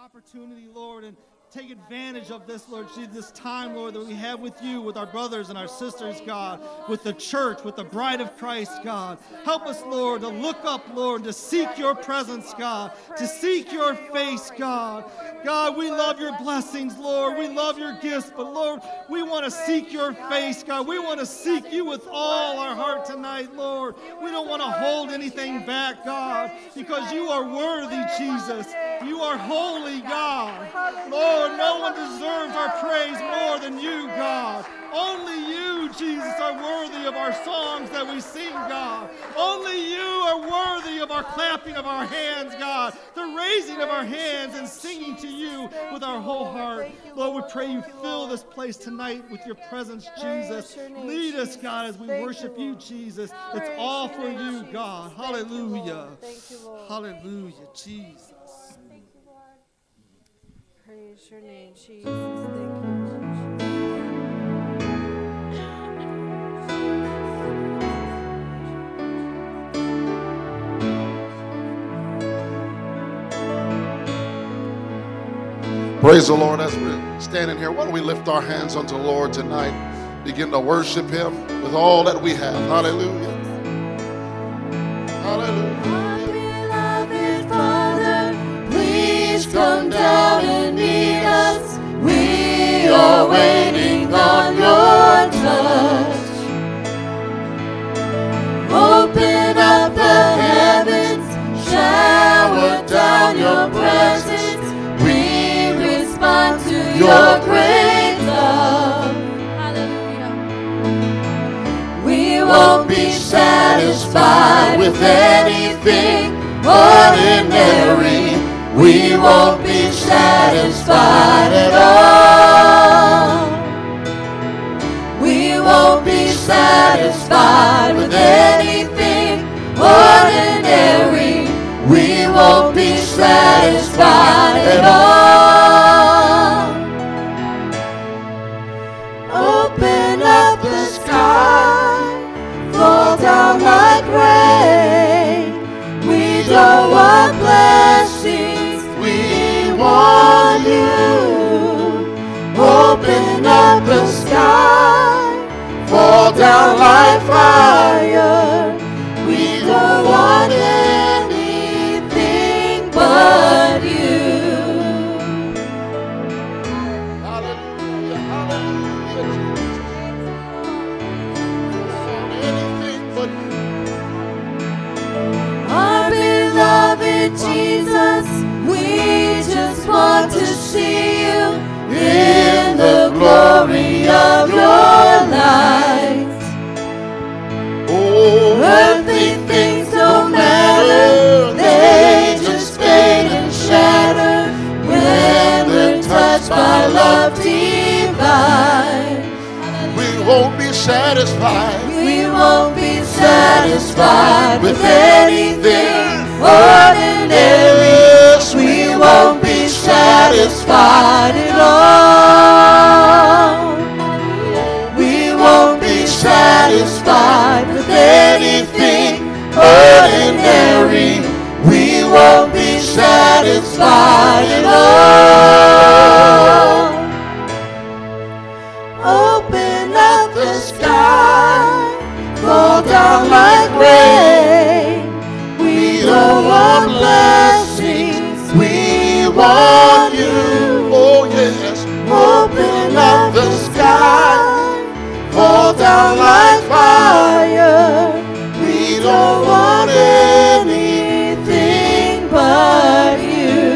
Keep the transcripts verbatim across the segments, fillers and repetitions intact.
opportunity, Lord, and take advantage of this, Lord Jesus, this time, Lord, that we have with you, with our brothers and our sisters, God, with the church, with the bride of Christ, God. Help us, Lord, to look up, Lord, to seek your presence, God, to seek your face, God. God, we love your blessings, Lord. We love your gifts, but Lord, we want to seek your face, God. We want to seek you with all our heart tonight, Lord. We don't want to hold anything back, God, because you are worthy, Jesus. You are holy, God. Lord, no one deserves our praise more than you, God. Only you, Jesus, are worthy of our songs that we sing, God. Only you are worthy of our clapping of our hands, God, the raising of our hands and singing to you with our whole heart. Lord, we pray you fill this place tonight with your presence, Jesus. Lead us, God, as we worship you, Jesus. It's all for you, God. Hallelujah. Hallelujah, Jesus. Praise your name, Jesus. Thank you. Praise the Lord. As we're standing here, why don't we lift our hands unto the Lord tonight? Begin to worship him with all that we have. Hallelujah. Hallelujah. Our beloved Father, please come down and meet us. We are waiting on your touch. Open up the heavens, shower down your presence. To your great love. Hallelujah. We won't be satisfied with anything ordinary. We won't be satisfied at all. We won't be satisfied with anything ordinary. We won't be satisfied at all. Open up the sky, fall down like rain. We don't want blessings, we want you. Open up the sky, fall down like fire. We don't want anything but you. Jesus, we just want to see you in the glory of your light. Oh, earthly things don't matter, they just fade and shatter when they're touched by love divine. We won't be satisfied. We won't be satisfied with anything ordinary. We won't be satisfied at all. We won't be satisfied with anything ordinary. We won't be satisfied at all. Open up the sky, fall down like rain. We don't want blessings, we want you. Oh yes. Open up the sky, fall down like fire. We don't want anything but you.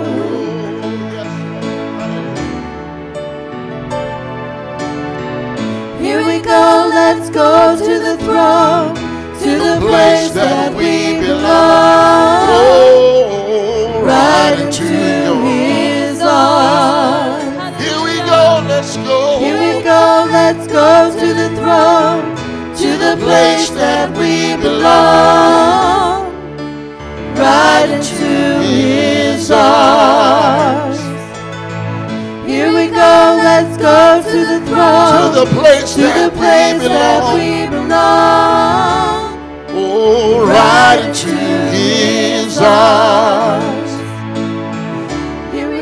Here we go, let's go to the throne, to the place that we belong. Oh, right into his arms. Here we go, let's go. Here we go, let's go to the throne, to the place that we belong. Right into his arms. Here we go, let's go to the throne, to the place, to that, the place we that we belong. Oh, right into his arms. Here we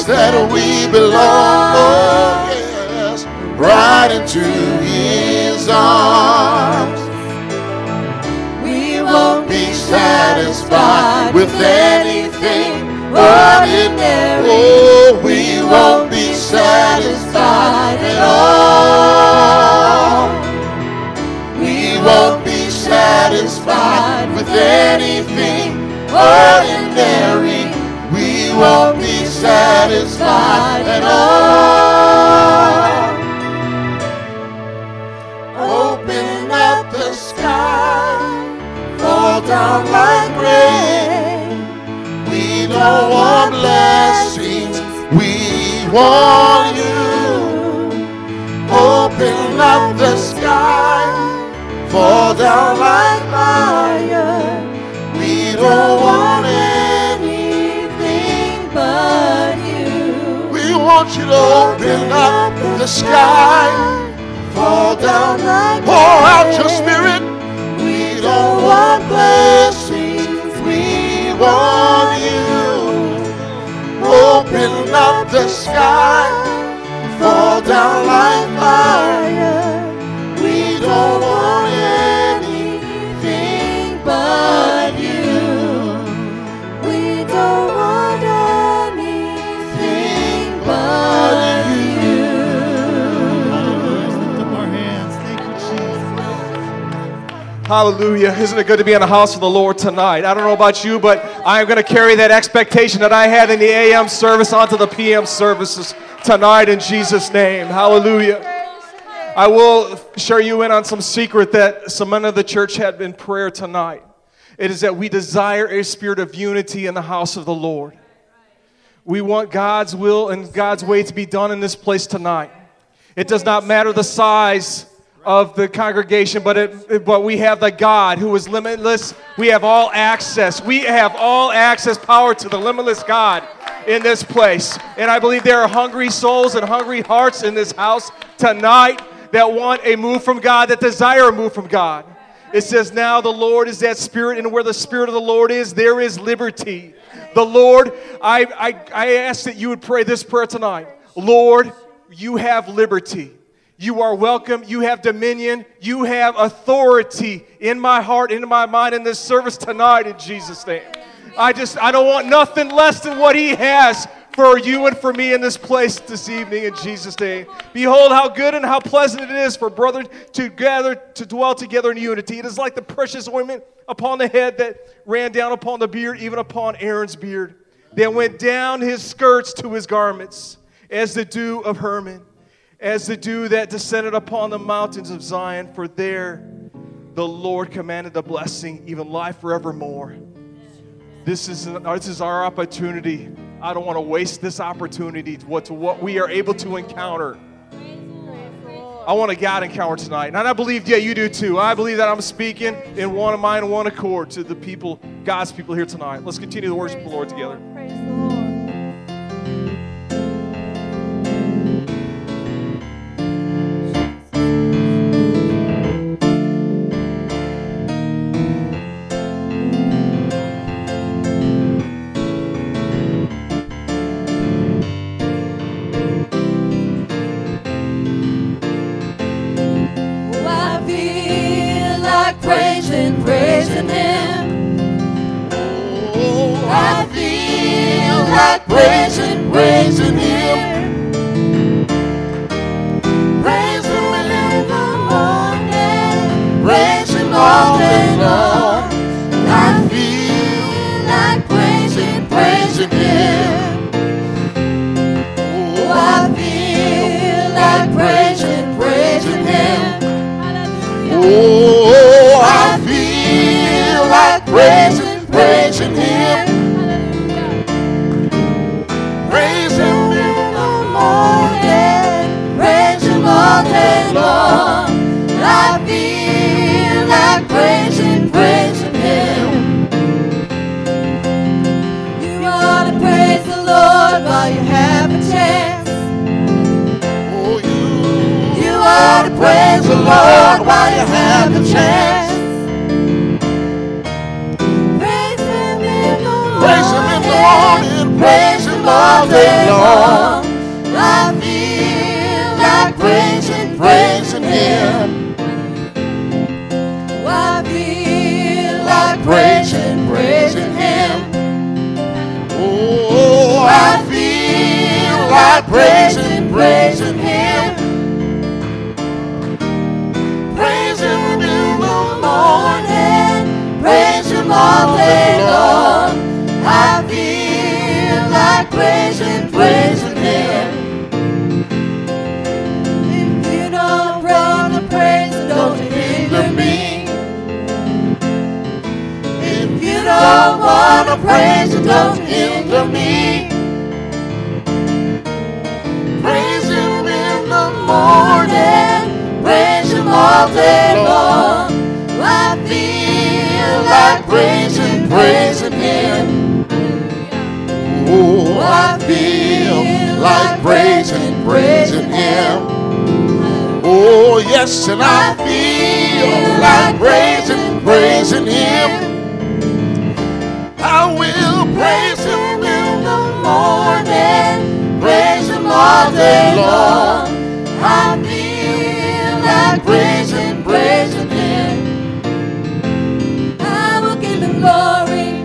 that we belong, oh yes, right into his arms. We won't be satisfied with anything ordinary. Oh, we won't be satisfied at all. We won't be satisfied with anything ordinary. We won't be satisfied at all. Open up the sky, fall down like rain. We don't want blessings, we want you. Open up the sky, fall down like fire. We don't want anything but you. We want you to open up the sky, fall down, pour out your spirit. We don't want blessings, we want you. Open up the sky, fall down like fire. We don't want anything but you. We don't want anything but you. Hallelujah. Lift up our hands. Thank you, Jesus. Hallelujah. Isn't it good to be in the house of the Lord tonight? I don't know about you, but I am going to carry that expectation that I had in the A M service onto the P M services tonight in Jesus' name. Hallelujah. I will share you in on some secret that some men of the church had in prayer tonight. It is that we desire a spirit of unity in the house of the Lord. We want God's will and God's way to be done in this place tonight. It does not matter the size of the congregation, but it, but we have the God who is limitless. We have all access. We have all access power to the limitless God in this place. And I believe there are hungry souls and hungry hearts in this house tonight that want a move from God, that desire a move from God. It says, now the Lord is that Spirit, and where the Spirit of the Lord is, there is liberty. The Lord, I, I, I ask that you would pray this prayer tonight. Lord, you have liberty. You are welcome. You have dominion. You have authority in my heart, in my mind, in this service tonight in Jesus' name. I just, I don't want nothing less than what he has for you and for me in this place this evening in Jesus' name. Behold how good and how pleasant it is for brothers to gather, to dwell together in unity. It is like the precious ointment upon the head that ran down upon the beard, even upon Aaron's beard. That went down his skirts to his garments, as the dew of Hermon, as the dew that descended upon the mountains of Zion. For there the Lord commanded the blessing, even life forevermore. This is, this is our opportunity. I don't want to waste this opportunity to what, to what we are able to encounter. I want a God encounter tonight. And I believe, yeah, you do too. I believe that I'm speaking in one mind and one accord to the people, God's people here tonight. Let's continue to worship the Lord together. Praise the Lord. Praising, praising him. Oh, I feel like praising, praising him. Praise him in the morning, praise him all day long. I feel like praising, praising him. Oh, I feel like praising, praising him. Oh, I feel like praising, praising him. Praise him in the morning, praise him all day long. I feel like praising, praising him. You ought to praise the Lord while you have a chance. Oh, you, You ought to praise the Lord while you have a chance. Praise him in the morning, praise him in the morning, praise him all day long. I feel like praising, praising Him. I feel like praising, praising Him. Oh, I feel like praising, praising Him. Praise Him in the morning, praise Him all day long. I feel like praising, praising Him. If you don't bring the praise, don't hinder me. If you don't want to praise, don't hinder me. Praise Him in the morning, praise Him all day long. I feel like praising, praising Him. Oh, I feel like praising, praising Him. Oh, yes, and I feel like praising, praising Him. I will praise Him in the morning, praise Him all day long. I feel like praising, praising Him. I will give Him glory.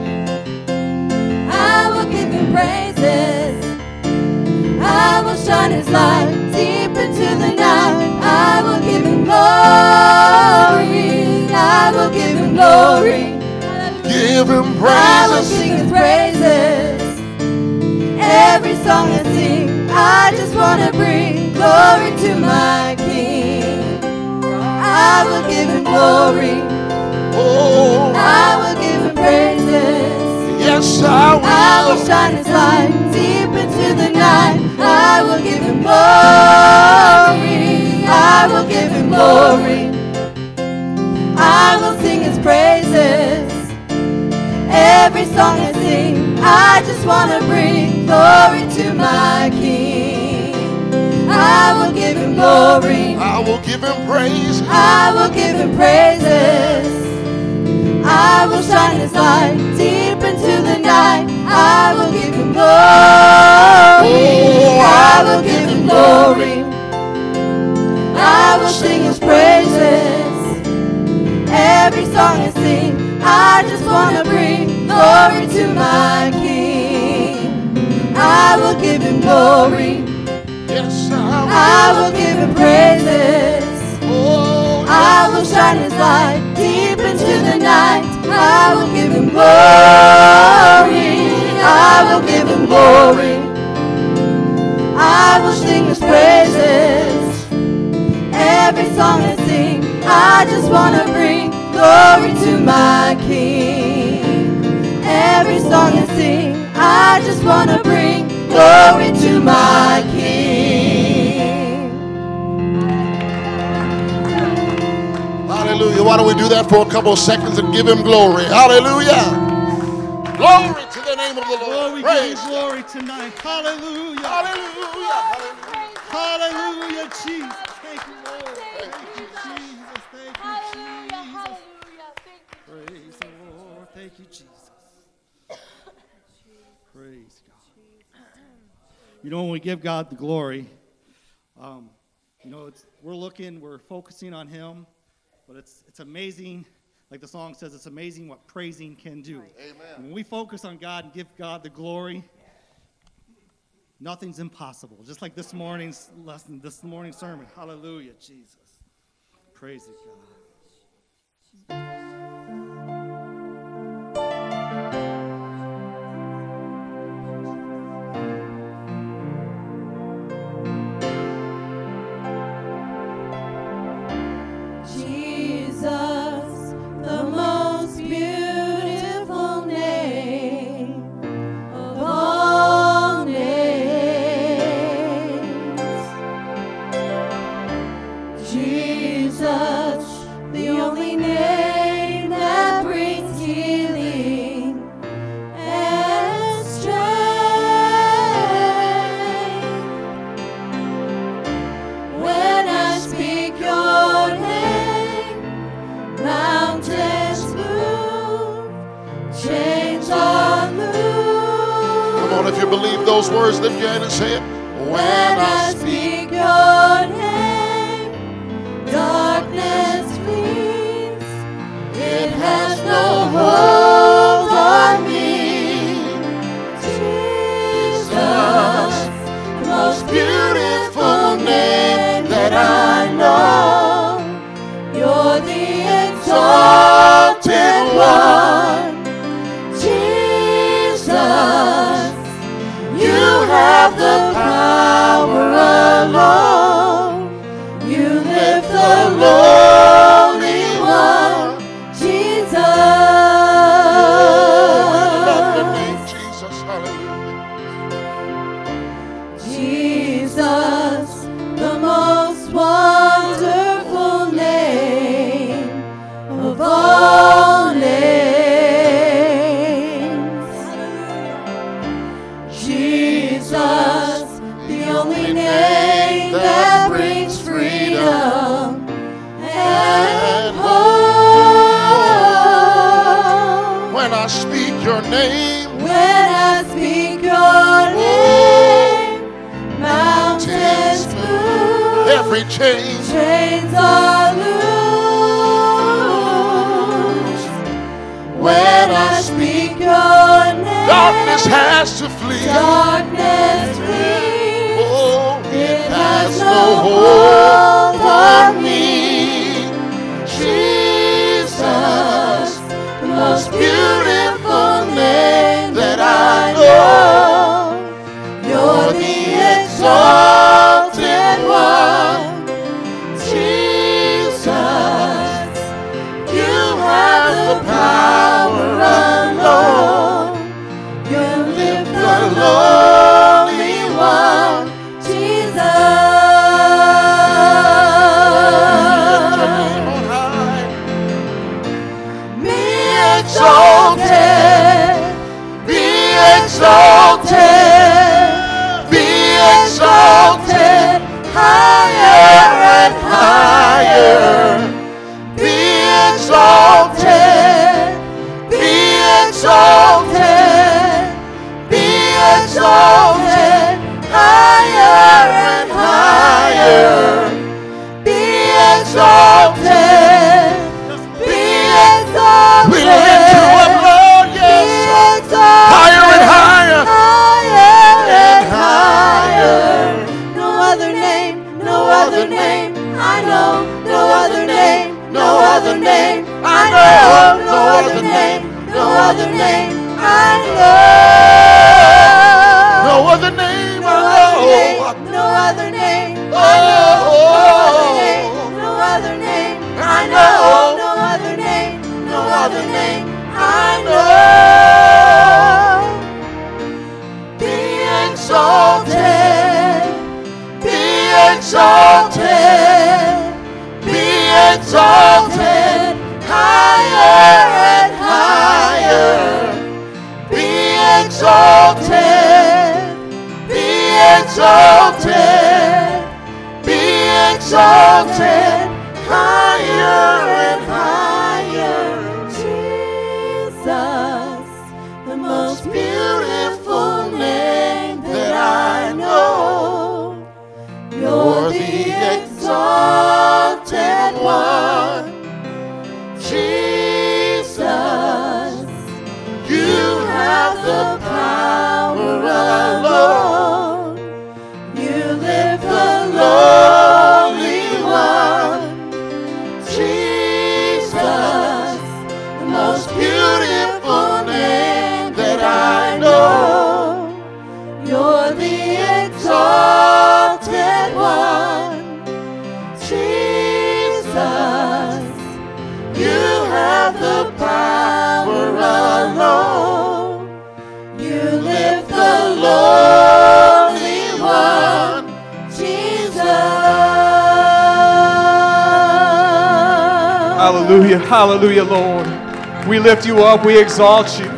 I will give Him praises. I will shine His light deep into the night. I will give Him glory. I will give Him glory. Give Him praises. I will sing His praises. Every song I sing, I just want to bring glory to my King. I will give Him glory. Oh, I will give Him praises. Yes, I will. I will shine His light deep into the night. I will give Him glory. I will give Him glory. I will sing His praises. Every song I sing, I just want to bring glory to my King. I will give Him glory. I will give Him praise. I will give Him praises. I will shine His light deep into the night. I will give Him glory. I will give Him glory. I will sing His praises. Every song I sing, I just want to bring glory to my King. I will give Him glory. Yes, I will. I will give Him praises. Oh, I will shine His light deep into the night. I will give Him glory. I will give Him glory. I will sing His praises. Every song I sing, I just want to bring glory to my King. Every song I sing, I just want to bring glory to my King. Hallelujah. Why don't we do that for a couple of seconds and give Him glory? Hallelujah. Glory to the name of the Lord. Lord, we Praise give you glory tonight. Hallelujah. Hallelujah. Hallelujah, Jesus. Thank you, Lord. Thank Thank you, Jesus. Thank you, Jesus. Praise the Lord. Thank you, Jesus. Praise God. You know, when we give God the glory, um, you know, it's, we're looking, we're focusing on Him, but it's it's amazing. Like the song says, it's amazing what praising can do. Amen. When we focus on God and give God the glory, nothing's impossible. Just like this morning's lesson, this morning's sermon. Hallelujah, Jesus. Praise it, God. Jesus, the most beautiful name of all names. Jesus, the only name on, if you believe those words, lift your hand and say it. When I speak your name, darkness flees. It has no hold on me. Jesus, the most beautiful name that I know. You're the exalted one. Jesus, you have the power alone. You lift the lowly one. Jesus, Jesus, the most wonderful name of all names. Jesus, the only name that brings freedom and hope. When I speak your name, when I speak your name, mountains move, every chain, chains are loose. When I speak your name, darkness has to flee. Darkness flees. Oh, it has no hold on me. Jesus, the most beautiful name that I know. You're the exalted one. Jesus, you have the power alone. You lift the lowly one. Jesus, be exalted, be exalted, be exalted, higher and higher. Be exalted, be exalted, be exalted, higher and higher. Be exalted, be exalted. We lift you up, Lord, yes. Higher and higher. Higher and higher. No other name, no other name I know. No other name, no other name I know. No other name, no other name I know. No other name I know. No other name, Oh, no other name I know. No other name, no other name I know. Be exalted, be exalted, be exalted, higher and higher. Be exalted, be exalted, be exalted, higher and higher. Jesus, the most beautiful name that I know. You're the exalted one. Jesus, you have the power alone. You lift the lowly one. Jesus, the most beautiful name that I know. You're the exalted one. Jesus, you have the power alone. You lift the lowly one. Jesus. Hallelujah. Hallelujah, Lord. We lift you up. We exalt you.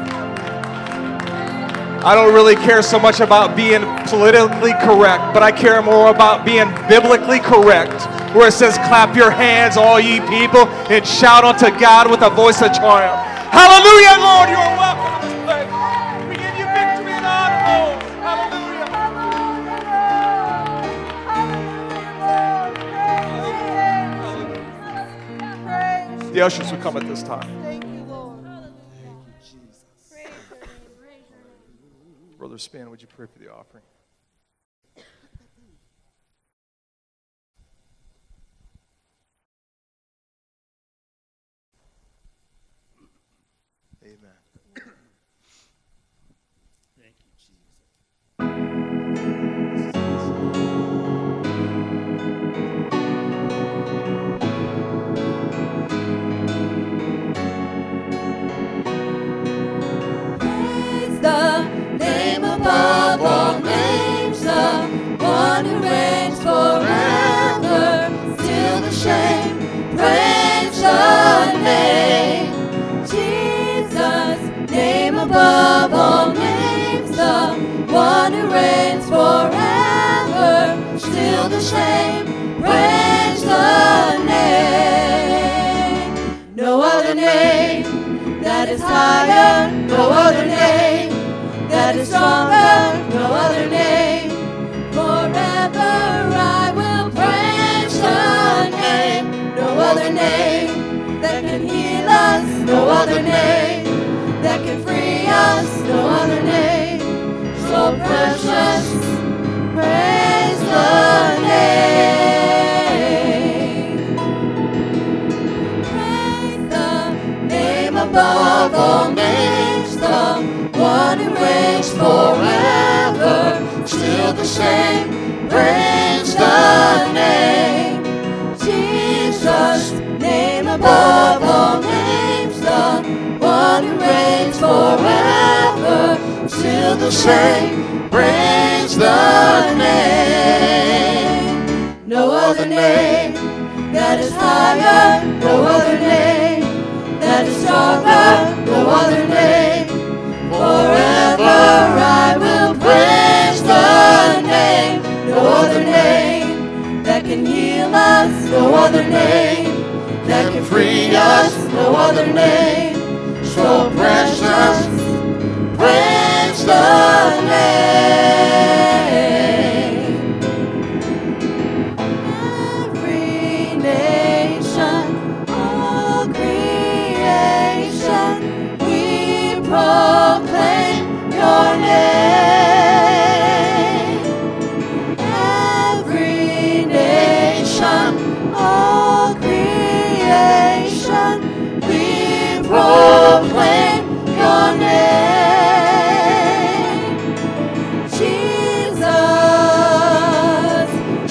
I don't really care so much about being politically correct, but I care more about being biblically correct, where it says, clap your hands, all ye people, and shout unto God with a voice of triumph. Hallelujah, Lord. You are welcome in this place. We give you victory and honor, Lord. ushers would come at this time. Thank you, Lord. Brother Span, would you pray for the offering? Amen. Thank you, Jesus. Praise the name above all names, the one who reigns forever, still the same. Praise the name, Jesus, name above all names, the one who reigns forever, still the same. Praise the name. No other name that is higher, no other name that is stronger, no other name. Forever I will praise the name. No other name that can heal us, no other name that can free us, no other name. So precious, praise the name. Praise the name above all names, the one who reigns forever, still the same. Praise the name, Jesus, name above all names, the one who reigns forever, still the same. Praise the name. No other name that is higher, no other name that is stronger, no other name. Forever I will praise the name. No other name that can heal us, no other name that can free us, no other name. So precious, praise the name. Every nation, all creation, we proclaim your name. Every nation, all creation, we proclaim your name. Jesus,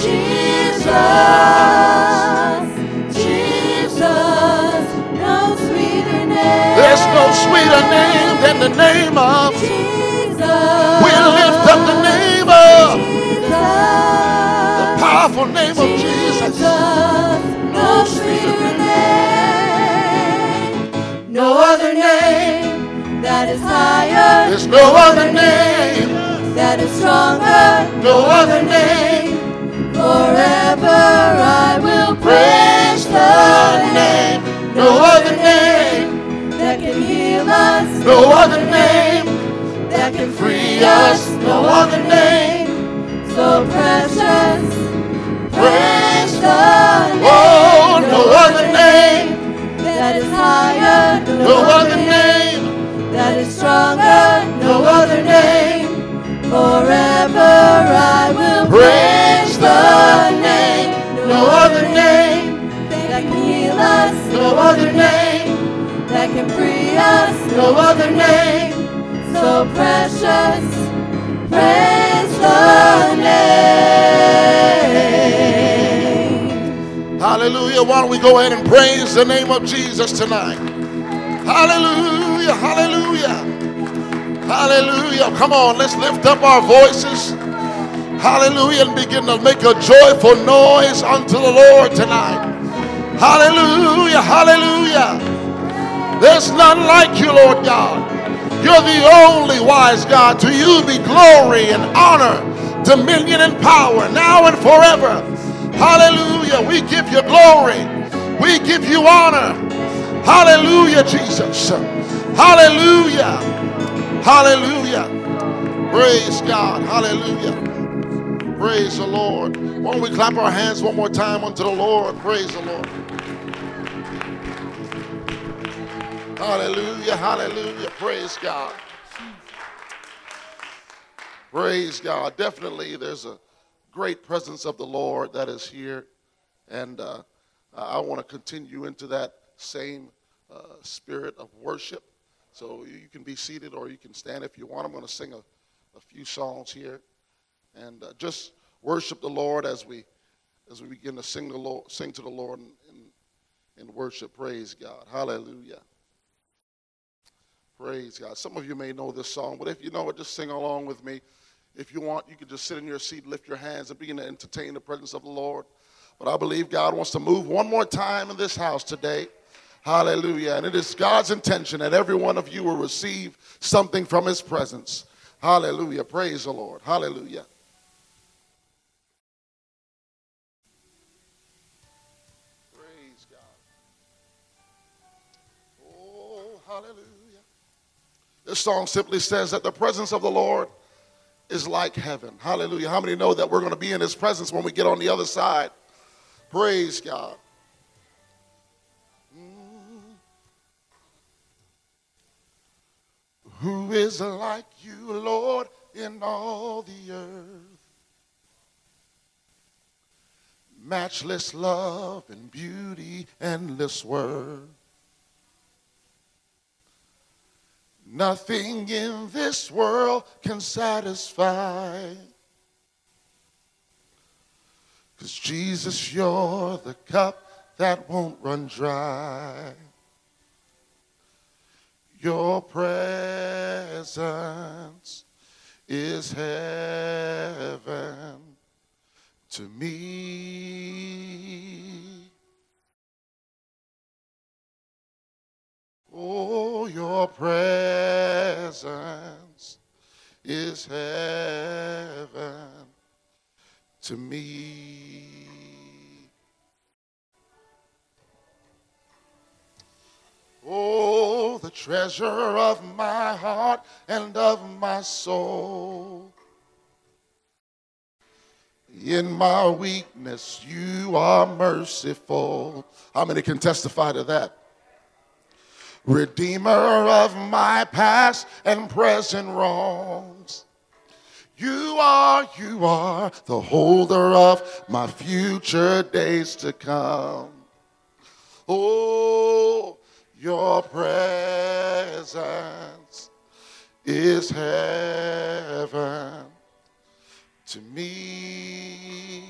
Jesus, Jesus, no sweeter name. There's no sweeter name than the name of. Jesus, We lift up the name of, Jesus, the powerful name of Jesus. no sweeter name. No other name that is higher. There's no other name, That is stronger. no other name. Forever I will praise the name. No other name, That can heal us. no other name. That can free us. No other name. So precious. Praise the name. Oh, no other name, That is higher. no other name. That is stronger. No other name. Forever I will praise the name. No other name, That can heal us. no other name. That can free us. No other name. So precious. Praise the name. Hallelujah. Why don't we go ahead and praise the name of Jesus tonight? Hallelujah, hallelujah, hallelujah. Come on, let's lift up our voices. Hallelujah, and begin to make a joyful noise unto the Lord tonight. Hallelujah, hallelujah. There's none like you, Lord God. You're the only wise God. To you be glory and honor, dominion and power, now and forever. Hallelujah. We give you glory. We give you honor. Hallelujah, Jesus. Hallelujah. Hallelujah. Praise God. Hallelujah. Praise the Lord. Why don't we clap our hands one more time unto the Lord? Praise the Lord. Hallelujah, hallelujah. Praise God. Praise God. Definitely there's a great presence of the Lord that is here. And uh, I want to continue into that same uh, spirit of worship. So you can be seated or you can stand if you want. I'm going to sing a, a few songs here. And uh, just worship the Lord as we as we begin to sing the Lord, sing to the Lord in, in, in worship. Praise God. Hallelujah. Praise God. Some of you may know this song, but if you know it, just sing along with me. If you want, you can just sit in your seat, lift your hands, and begin to entertain the presence of the Lord. But I believe God wants to move one more time in this house today. Hallelujah. And it is God's intention that every one of you will receive something from his presence. Hallelujah. Praise the Lord. Hallelujah. Praise God. Oh, hallelujah. This song simply says that the presence of the Lord is like heaven. Hallelujah. How many know that we're going to be in his presence when we get on the other side? Praise God. Mm. Who is like you, Lord, in all the earth? Matchless love and beauty, endless worth. Nothing in this world can satisfy. 'Cause Jesus, you're the cup that won't run dry. Your presence is heaven to me. Oh, your presence is heaven to me. Oh, the treasure of my heart and of my soul. In my weakness, you are merciful. How many can testify to that? Redeemer of my past and present wrongs. You are, you are the holder of my future days to come. Oh, your presence is heaven to me.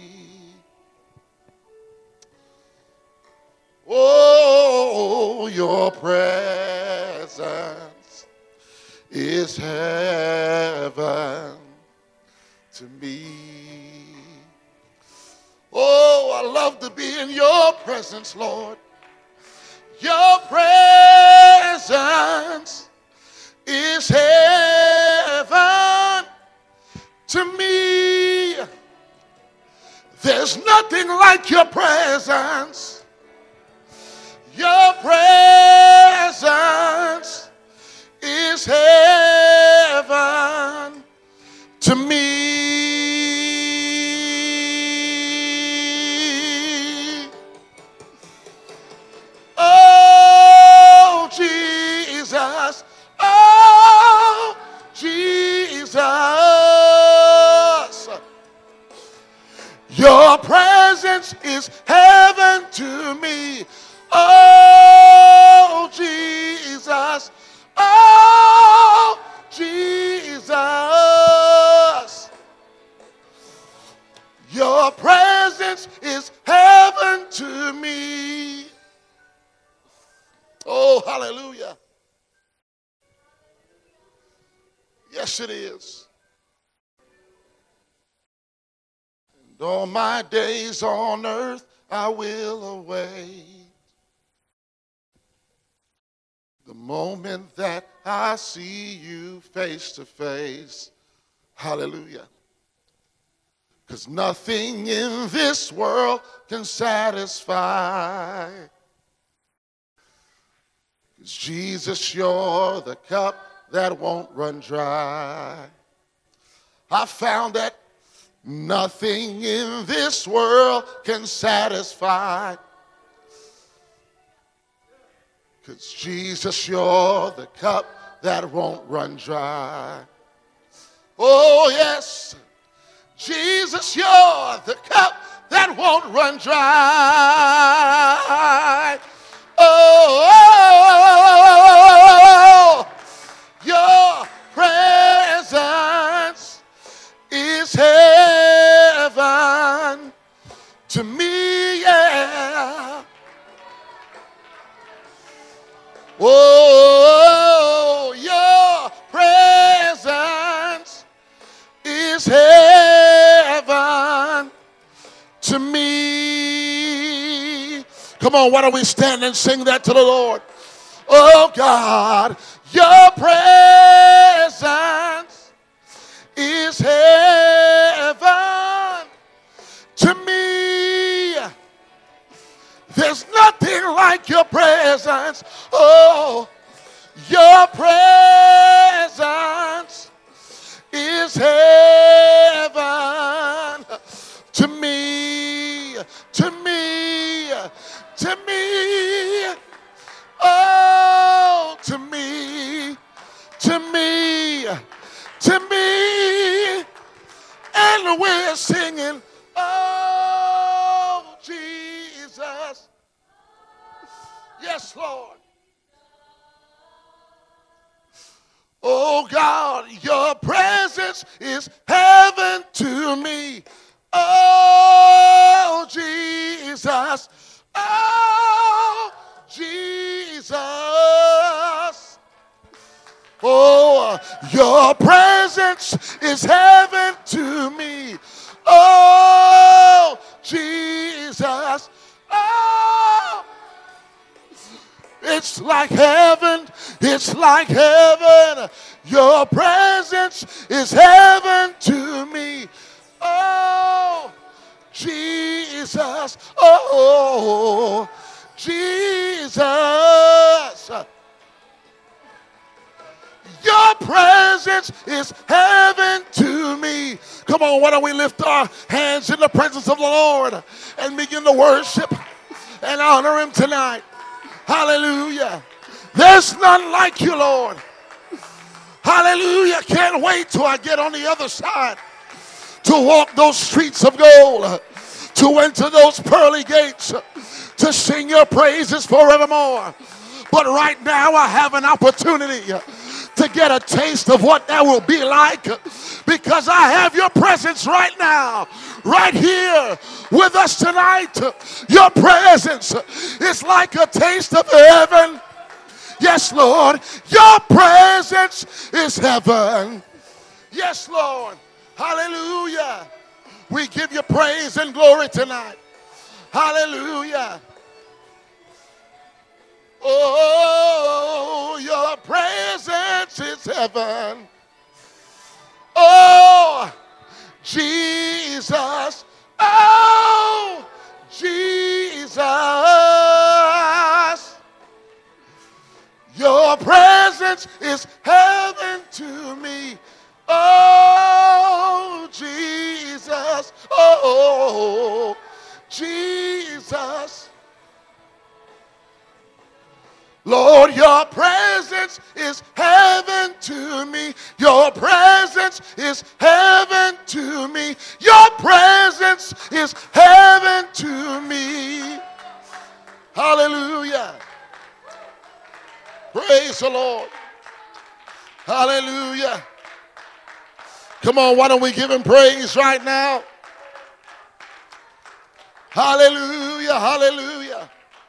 Oh, your presence is heaven to me. Oh, I love to be in your presence, Lord. Your presence is heaven to me. There's nothing like your presence. Your presence is heaven to me. Oh, Jesus. Oh, Jesus. Your presence is heaven to me. Oh, Jesus. Oh, Jesus. Your presence is heaven to me. Oh, hallelujah. Yes, it is. And all my days on earth I will await the moment that I see you face to face. Hallelujah. Because nothing in this world can satisfy. Because Jesus, you're the cup that won't run dry. I found that nothing in this world can satisfy. 'Cause Jesus, you're the cup that won't run dry. Oh, yes. Jesus, you're the cup that won't run dry. Oh, your presence is heaven to me, yeah. Oh, your presence is heaven to me. Come on, why don't we stand and sing that to the Lord? Oh God, your presence is heaven to me. There's nothing like your presence. Oh, your presence is heaven to me, to me, to me. Oh, to me, to me, to me. And we're singing, oh, Jesus. Yes, Lord. Oh, God, your presence is heaven to me. Oh, Jesus. Oh, Jesus. Oh, your presence is heaven to me. Oh, Jesus. Oh, it's like heaven. It's like heaven. Your presence is heaven to me. Oh, Jesus. Oh, Jesus. Your presence is heaven to me. Come on, why don't we lift our hands in the presence of the Lord and begin to worship and honor him tonight. Hallelujah. There's none like you, Lord. Hallelujah. Can't wait till I get on the other side to walk those streets of gold, to enter those pearly gates, to sing your praises forevermore. But right now I have an opportunity to get a taste of what that will be like, because I have your presence right now, right here with us tonight. Your presence is like a taste of heaven. Yes, Lord, your presence is heaven. Yes, Lord. Hallelujah. We give you praise and glory tonight. Hallelujah. Oh, your presence is heaven. Oh, Jesus. Oh, Jesus. Your presence is heaven to me. Oh, Jesus. Oh, Jesus. Lord, your presence is heaven to me. Your presence is heaven to me. Your presence is heaven to me. Hallelujah. Praise the Lord. Hallelujah. Come on, why don't we give him praise right now? Hallelujah, hallelujah.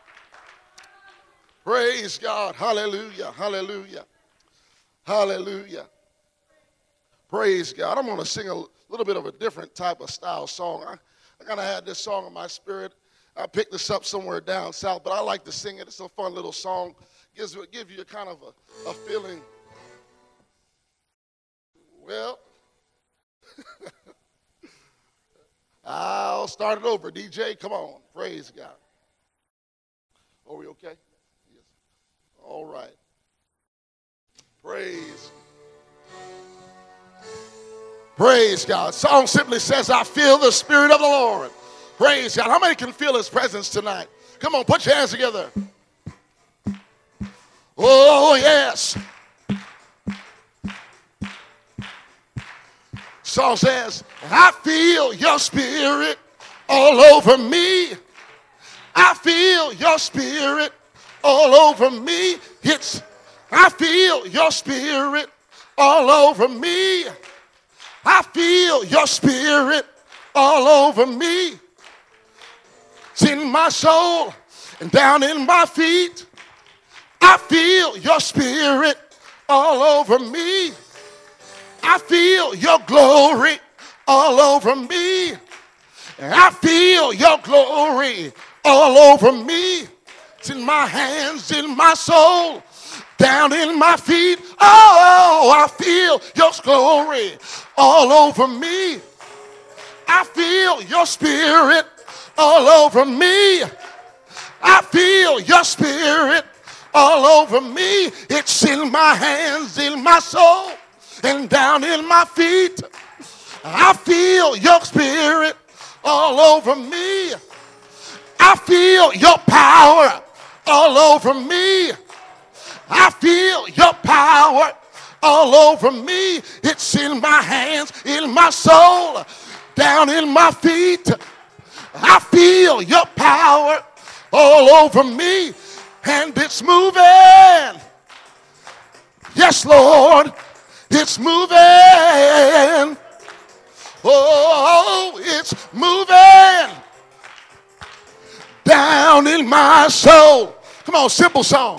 Praise God. Hallelujah. Hallelujah. Hallelujah. Praise God. I'm going to sing a little bit of a different type of style song. I, I kind of had this song in my spirit. I picked this up somewhere down south, but I like to sing it. It's a fun little song. Gives you, give you a kind of a, a feeling. Well, I'll start it over. D J, come on. Praise God. Are we okay? All right. Praise. Praise God. Song simply says, I feel the Spirit of the Lord. Praise God. How many can feel his presence tonight? Come on, put your hands together. Oh, yes. Song says, I feel your spirit all over me. I feel your spirit all over me. It's, I feel your spirit all over me. I feel your spirit all over me. It's in my soul and down in my feet. I feel your spirit all over me. I feel your glory all over me. I feel your glory all over me. It's in my hands, in my soul, down in my feet. Oh, I feel your glory all over me. I feel your spirit all over me. I feel your spirit all over me. It's in my hands, in my soul, and down in my feet. I feel your spirit all over me. I feel your power all over me. I feel your power all over me. It's in my hands, in my soul, down in my feet. I feel your power all over me, and it's moving. Yes, Lord, it's moving. Oh, it's moving down in my soul. Come on, simple song.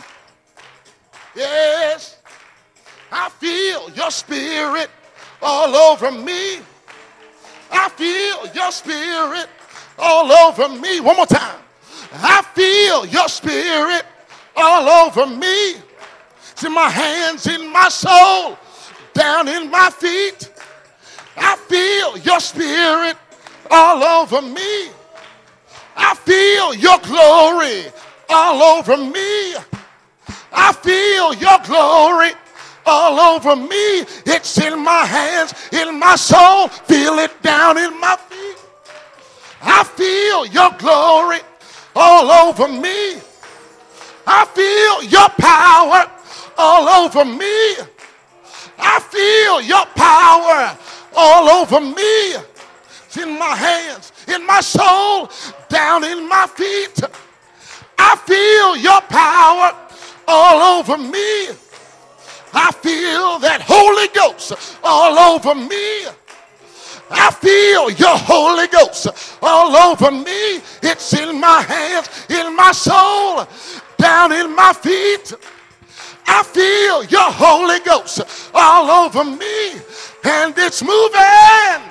Yes, I feel your spirit all over me. I feel your spirit all over me. One more time. I feel your spirit all over me. It's in my hands, in my soul, down in my feet. I feel your spirit all over me. I feel your glory all over me. I feel your glory all over me. It's in my hands, in my soul. Feel it down in my feet. I feel your glory all over me. I feel your power all over me. I feel your power all over me. It's in my hands, in my soul, down in my feet. I feel your power all over me. I feel that Holy Ghost all over me. I feel your Holy Ghost all over me. It's in my hands, in my soul, down in my feet. I feel your Holy Ghost all over me, and it's moving.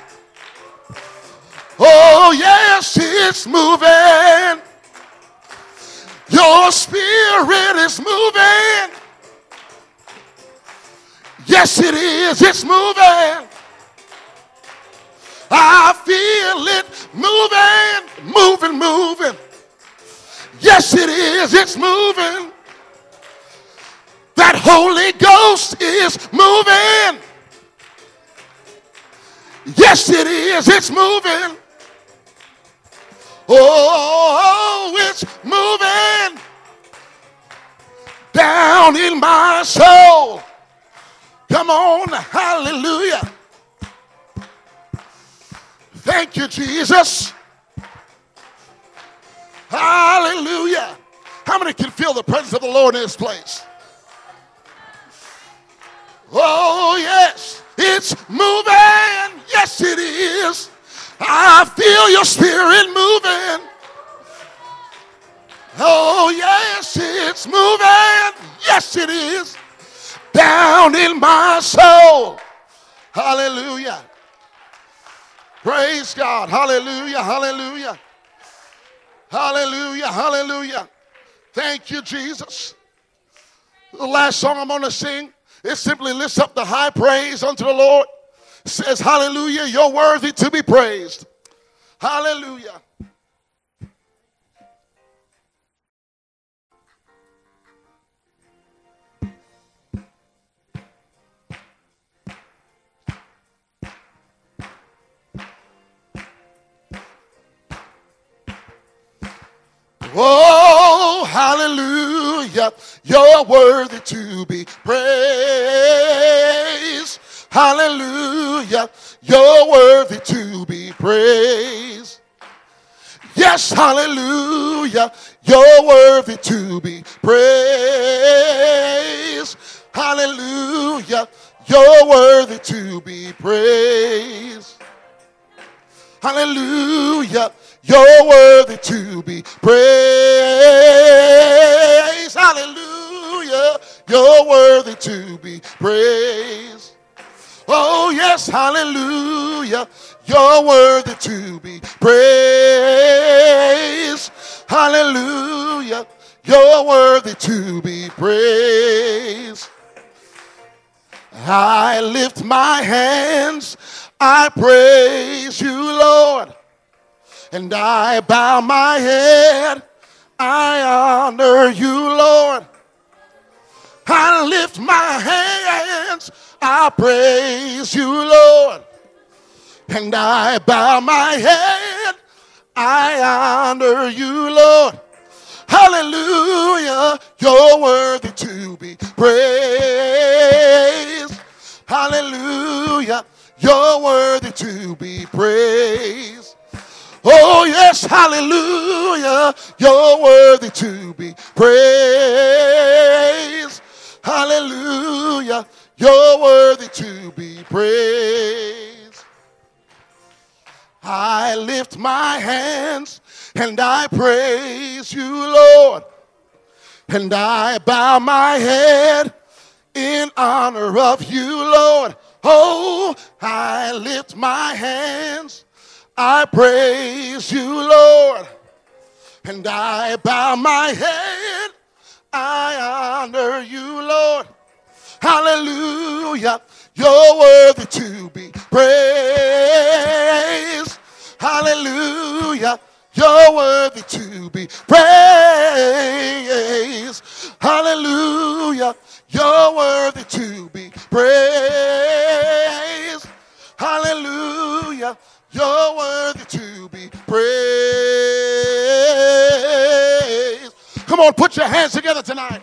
Oh, yes, it's moving. Your spirit is moving. Yes, it is. It's moving. I feel it moving, moving, moving. Yes, it is. It's moving. That Holy Ghost is moving. Yes, it is. It's moving. Oh, it's moving down in my soul. Come on, hallelujah. Thank you, Jesus. Hallelujah. How many can feel the presence of the Lord in this place? Oh, yes, it's moving. Yes, it is. I feel your spirit moving. Oh, yes, it's moving. Yes, it is. Down in my soul. Hallelujah. Praise God. Hallelujah. Hallelujah. Hallelujah. Hallelujah. Thank you, Jesus. The last song I'm going to sing, it simply lifts up the high praise unto the Lord. It says, hallelujah, you're worthy to be praised. Hallelujah. Oh, hallelujah. Hallelujah. You're worthy to be praised. Hallelujah. You're worthy to be praised. Yes, hallelujah. You're worthy to be praised. Hallelujah. You're worthy to be praised. Hallelujah. You're worthy to be praised. Hallelujah. You're worthy to be praised. Oh, yes, hallelujah. You're worthy to be praised. Hallelujah. You're worthy to be praised. I lift my hands. I praise you, Lord. And I bow my head. I honor you, Lord. I lift my hands. I praise you, Lord. And I bow my head. I honor you, Lord. Hallelujah. You're worthy to be praised. Hallelujah. You're worthy to be praised. Oh, yes, hallelujah. You're worthy to be praised. Hallelujah. You're worthy to be praised. I lift my hands and I praise you, Lord. And I bow my head in honor of you, Lord. Oh, I lift my hands. I praise you, Lord. And I bow my head. I honor you, Lord. Hallelujah. You're worthy to be praised. Hallelujah. You're worthy to be praised. Hallelujah. You're worthy to be praised. Hallelujah. You're worthy to be praised. Come on, put your hands together tonight.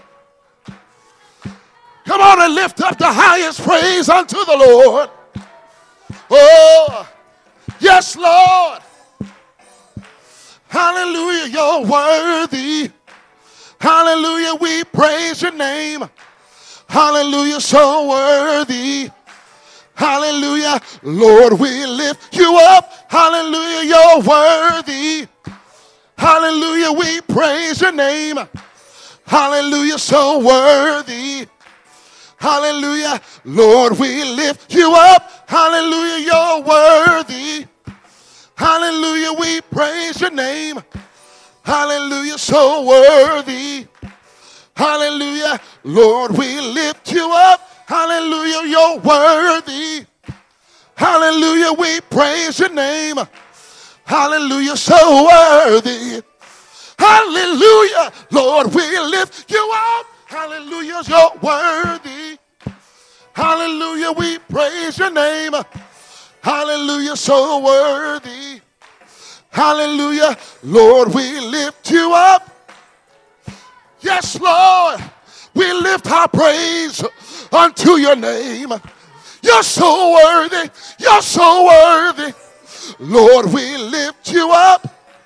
Come on and lift up the highest praise unto the Lord. Oh, yes, Lord. Hallelujah, you're worthy. Hallelujah, we praise your name. Hallelujah, so worthy. Hallelujah, Lord, we lift you up. Hallelujah, you're worthy. Hallelujah, we praise your name. Hallelujah, so worthy. Hallelujah, Lord, we lift you up. Hallelujah, you're worthy. Hallelujah, we praise your name. Hallelujah, so worthy. Hallelujah, Lord, we lift you up. Hallelujah, you're worthy. Hallelujah, we praise your name. Hallelujah, so worthy. Hallelujah, Lord, we lift you up. Hallelujah, you're worthy. Hallelujah, we praise your name. Hallelujah, so worthy. Hallelujah, Lord, we lift you up. Yes, Lord, we lift our praise unto your name. You're so worthy. You're so worthy. Lord, we lift you up.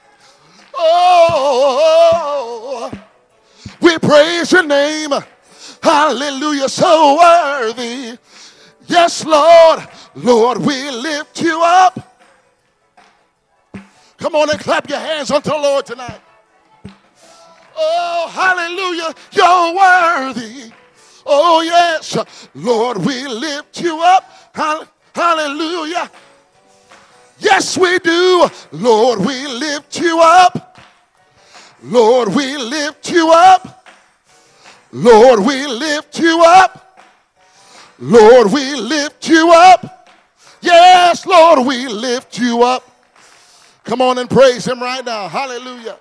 Oh, we praise your name. Hallelujah, so worthy. Yes, Lord. Lord, we lift you up. Come on and clap your hands unto the Lord tonight. Oh, hallelujah, you're worthy. Oh, yes, Lord, we lift you up. Hallelujah. Yes, we do. Lord, we lift you up. Lord, we lift you up. Lord, we lift you up. Lord, we lift you up. Yes, Lord, we lift you up. Come on and praise him right now. Hallelujah.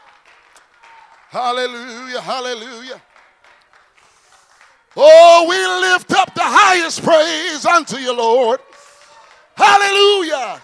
Hallelujah. Hallelujah. Oh, we lift up the highest praise unto you, Lord. Hallelujah.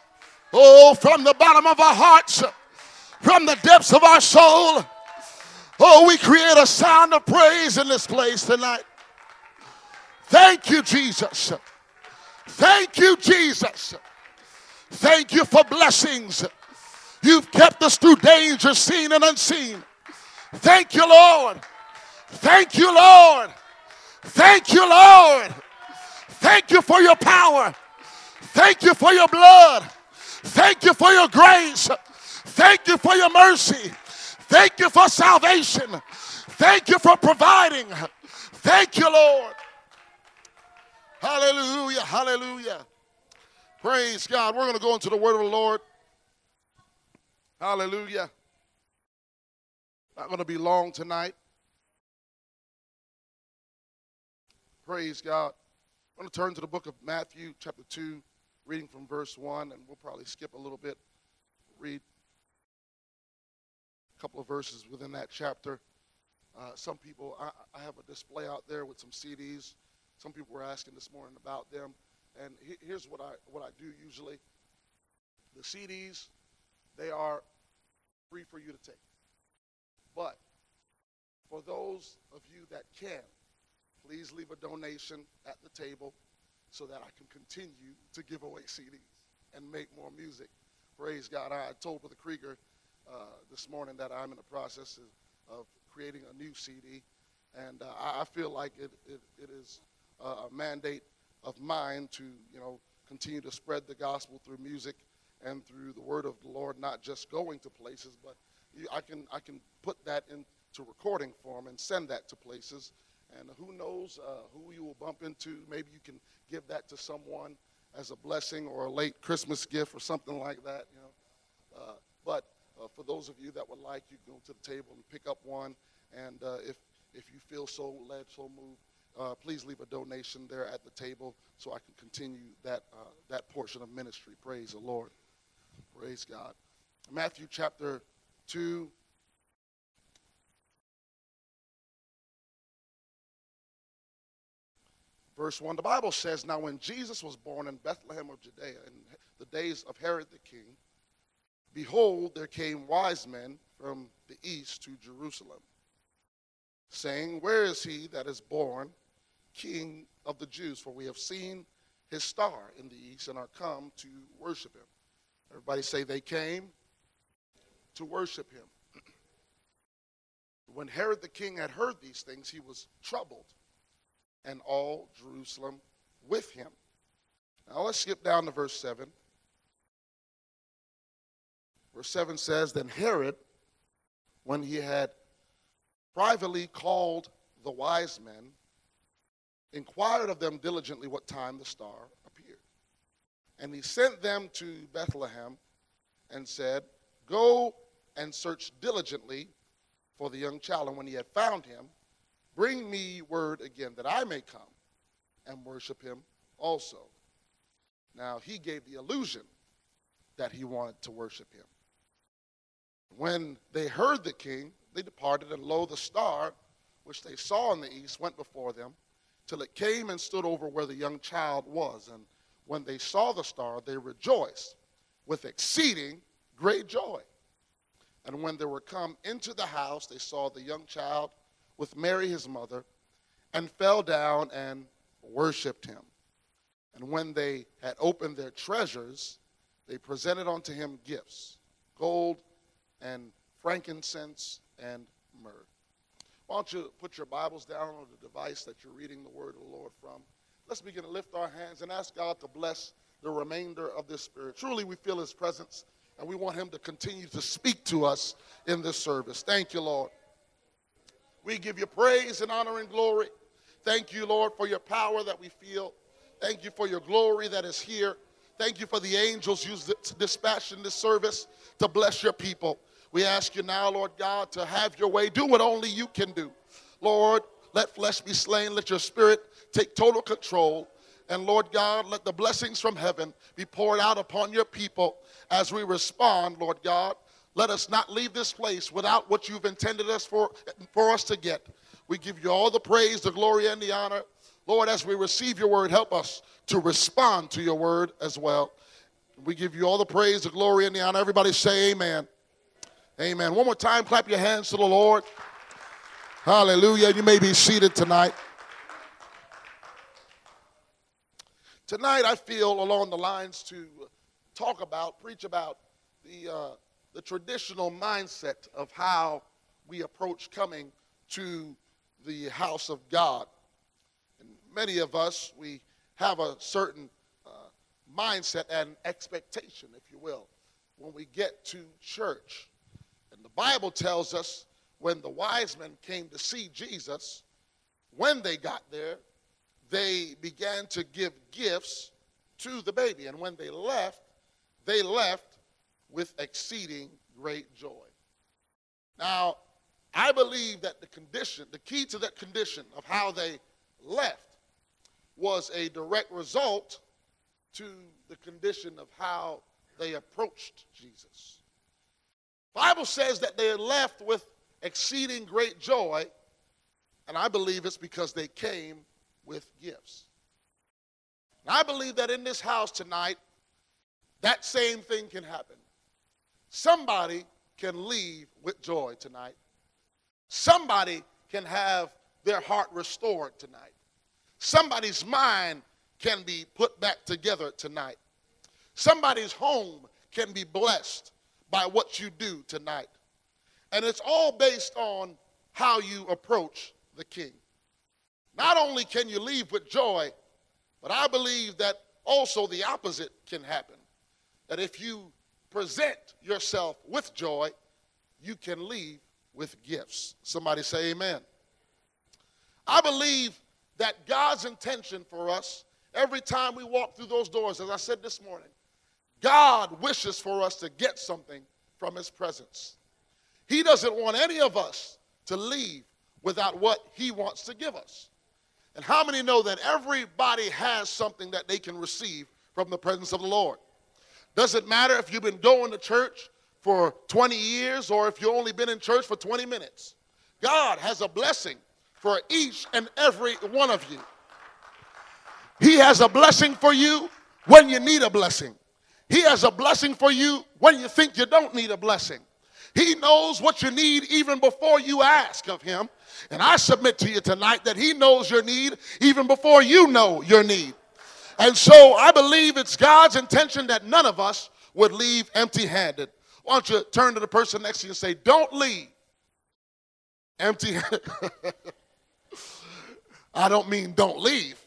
Oh, from the bottom of our hearts, from the depths of our soul. Oh, we create a sound of praise in this place tonight. Thank you, Jesus. Thank you, Jesus. Thank you for blessings. You've kept us through danger seen and unseen. Thank you, Lord. Thank you, Lord. Thank you, Lord. Thank you for your power. Thank you for your blood. Thank you for your grace. Thank you for your mercy. Thank you for salvation. Thank you for providing. Thank you, Lord. Hallelujah, hallelujah. Praise God. We're going to go into the word of the Lord. Hallelujah. Not going to be long tonight. Praise God. I'm going to turn to the book of Matthew, chapter two, reading from verse one, and we'll probably skip a little bit, read a couple of verses within that chapter. Uh, some people, I, I have a display out there with some C Ds. Some people were asking this morning about them, and he, here's what I what I do usually. The C Ds, they are free for you to take. But for those of you that can, please leave a donation at the table so that I can continue to give away C Ds and make more music. Praise God. I told Brother Krieger uh, this morning that I'm in the process of, of creating a new C D, and uh, I, I feel like it, it, it is uh, a mandate of mine to, you know, continue to spread the gospel through music and through the word of the Lord, not just going to places, but you, I can I can put that into recording form and send that to places. And who knows uh, who you will bump into. Maybe you can give that to someone as a blessing or a late Christmas gift or something like that. You know, uh, but uh, for those of you that would like, you can go to the table and pick up one. And uh, if if you feel so led, so moved, uh, please leave a donation there at the table so I can continue that uh, that portion of ministry. Praise the Lord. Praise God. Matthew chapter two. Verse one, the Bible says, now when Jesus was born in Bethlehem of Judea in the days of Herod the king, behold, there came wise men from the east to Jerusalem, saying, where is he that is born King of the Jews? For we have seen his star in the east and are come to worship him. Everybody say they came to worship him. When Herod the king had heard these things, he was troubled, and all Jerusalem with him. Now let's skip down to verse seven. Verse seven says, then Herod, when he had privately called the wise men, inquired of them diligently what time the star appeared. And he sent them to Bethlehem and said, go and search diligently for the young child. And when he had found him, bring me word again that I may come and worship him also. Now he gave the illusion that he wanted to worship him. When they heard the king, they departed, and lo, the star, which they saw in the east, went before them, till it came and stood over where the young child was. And when they saw the star, they rejoiced with exceeding great joy. And when they were come into the house, they saw the young child with Mary his mother, and fell down and worshipped him. And when they had opened their treasures, they presented unto him gifts, gold and frankincense and myrrh. Why don't you put your Bibles down on the device that you're reading the word of the Lord from. Let's begin to lift our hands and ask God to bless the remainder of this spirit. Truly we feel his presence, and we want him to continue to speak to us in this service. Thank you, Lord. We give you praise and honor and glory. Thank you, Lord, for your power that we feel. Thank you for your glory that is here. Thank you for the angels used dispatched in this service to bless your people. We ask you now, Lord God, to have your way. Do what only you can do. Lord, let flesh be slain. Let your spirit take total control. And Lord God, let the blessings from heaven be poured out upon your people as we respond, Lord God. Let us not leave this place without what you've intended us for, for us to get. We give you all the praise, the glory, and the honor. Lord, as we receive your word, help us to respond to your word as well. We give you all the praise, the glory, and the honor. Everybody say amen. Amen. One more time, clap your hands to the Lord. Hallelujah. You may be seated tonight. Tonight I feel along the lines to talk about, preach about the, uh, the traditional mindset of how we approach coming to the house of God. And many of us, we have a certain uh, mindset and expectation, if you will, when we get to church. And the Bible tells us when the wise men came to see Jesus, when they got there, they began to give gifts to the baby. And when they left, they left with exceeding great joy. Now, I believe that the condition, the key to that condition of how they left was a direct result to the condition of how they approached Jesus. The Bible says that they left with exceeding great joy, and I believe it's because they came with gifts. And I believe that in this house tonight, that same thing can happen. Somebody can leave with joy tonight. Somebody can have their heart restored tonight. Somebody's mind can be put back together tonight. Somebody's home can be blessed by what you do tonight. And it's all based on how you approach the King. Not only can you leave with joy, but I believe that also the opposite can happen. That if you present yourself with joy, you can leave with gifts. Somebody say amen. I believe that God's intention for us, every time we walk through those doors, as I said this morning, God wishes for us to get something from his presence. He doesn't want any of us to leave without what he wants to give us. And how many know that everybody has something that they can receive from the presence of the Lord? Doesn't matter if you've been going to church for twenty years or if you've only been in church for twenty minutes. God has a blessing for each and every one of you. He has a blessing for you when you need a blessing. He has a blessing for you when you think you don't need a blessing. He knows what you need even before you ask of him. And I submit to you tonight that he knows your need even before you know your need. And so I believe it's God's intention that none of us would leave empty-handed. Why don't you turn to the person next to you and say, don't leave empty-handed. I don't mean don't leave.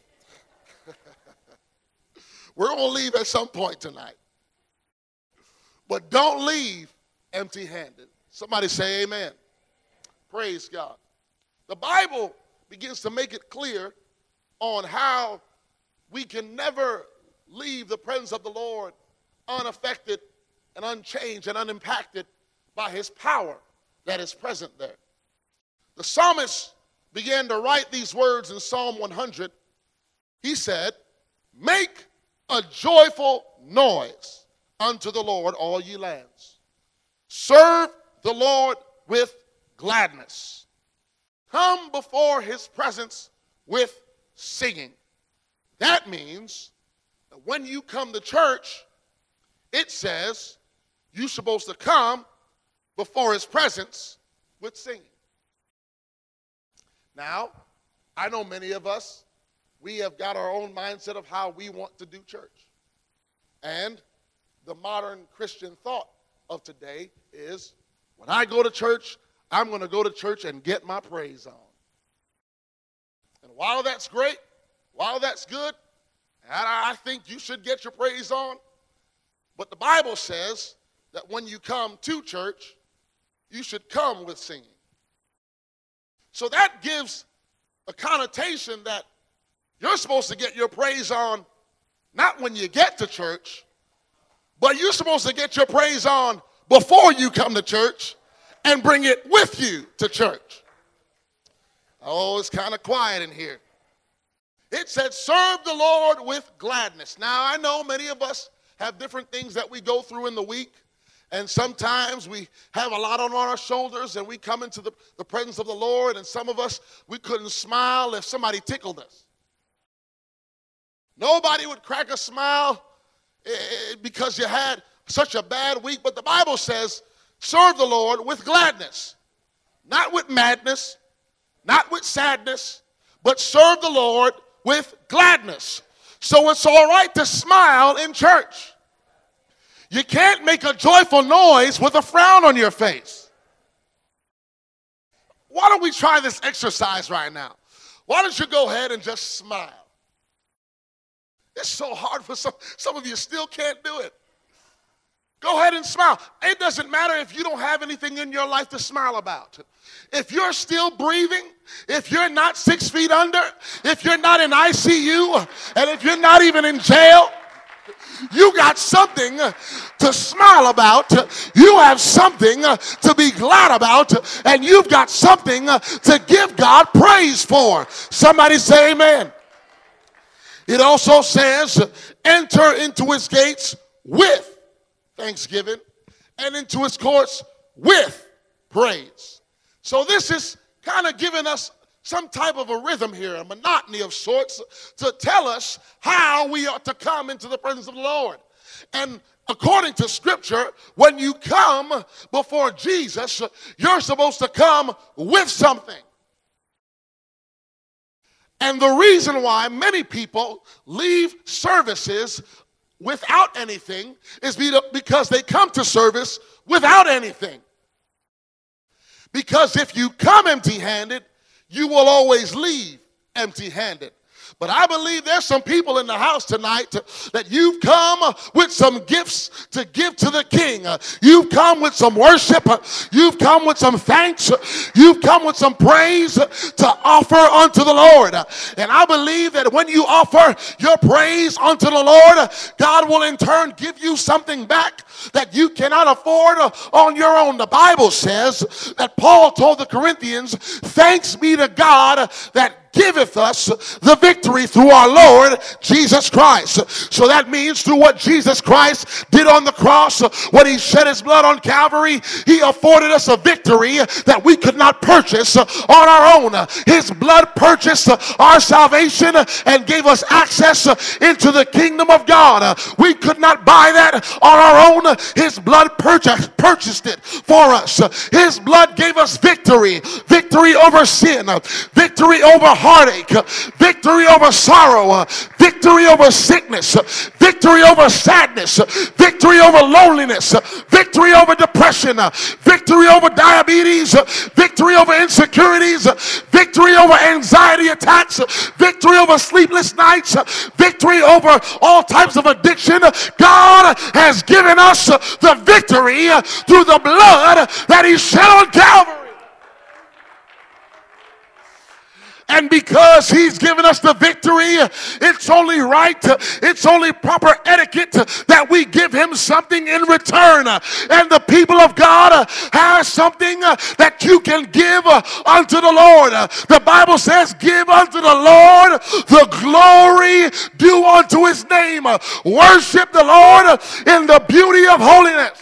We're going to leave at some point tonight. But don't leave empty-handed. Somebody say amen. Praise God. The Bible begins to make it clear on how we can never leave the presence of the Lord unaffected and unchanged and unimpacted by his power that is present there. The psalmist began to write these words in Psalm one hundred. He said, make a joyful noise unto the Lord, all ye lands. Serve the Lord with gladness. Come before his presence with singing. That means that when you come to church, it says you're supposed to come before his presence with singing. Now, I know many of us, we have got our own mindset of how we want to do church. And the modern Christian thought of today is, when I go to church, I'm going to go to church and get my praise on. And while that's great, while that's good, and I think you should get your praise on, but the Bible says that when you come to church, you should come with singing. So that gives a connotation that you're supposed to get your praise on not when you get to church, but you're supposed to get your praise on before you come to church and bring it with you to church. Oh, it's kind of quiet in here. It said, serve the Lord with gladness. Now, I know many of us have different things that we go through in the week, and sometimes we have a lot on our shoulders, and we come into the, the presence of the Lord, and some of us, we couldn't smile if somebody tickled us. Nobody would crack a smile because you had such a bad week, but the Bible says, serve the Lord with gladness, not with madness, not with sadness, but serve the Lord with gladness. So it's all right to smile in church. You can't make a joyful noise with a frown on your face. Why don't we try this exercise right now? Why don't you go ahead and just smile? It's so hard for some, some of you still can't do it. Go ahead and smile. It doesn't matter if you don't have anything in your life to smile about. If you're still breathing, if you're not six feet under, if you're not in I C U, and if you're not even in jail, you got something to smile about. You have something to be glad about, and you've got something to give God praise for. Somebody say amen. It also says, enter into his gates with thanksgiving and into his courts with praise. So this is kind of giving us some type of a rhythm here, a monotony of sorts, to tell us how we ought to come into the presence of the Lord. And according to Scripture, when you come before Jesus, you're supposed to come with something. And the reason why many people leave services without anything is because they come to service without anything. Because if you come empty-handed, you will always leave empty-handed. But I believe there's some people in the house tonight that you've come with some gifts to give to the King. You've come with some worship. You've come with some thanks. You've come with some praise to offer unto the Lord. And I believe that when you offer your praise unto the Lord, God will in turn give you something back that you cannot afford on your own. The Bible says that Paul told the Corinthians, thanks be to God that giveth us the victory through our Lord Jesus Christ. So that means through what Jesus Christ did on the cross, when he shed his blood on Calvary, he afforded us a victory that we could not purchase on our own. His blood purchased our salvation and gave us access into the kingdom of God. We could not buy that on our own. His blood purchased, purchased it for us. His blood gave us victory. Victory over sin. Victory over heartache, victory over sorrow, victory over sickness, victory over sadness, victory over loneliness, victory over depression, victory over diabetes, victory over insecurities, victory over anxiety attacks, victory over sleepless nights, victory over all types of addiction. God has given us the victory through the blood that he shed on Calvary. And because he's given us the victory, it's only right, it's only proper etiquette that we give him something in return. And the people of God have something that you can give unto the Lord. The Bible says, give unto the Lord the glory due unto his name. Worship the Lord in the beauty of holiness.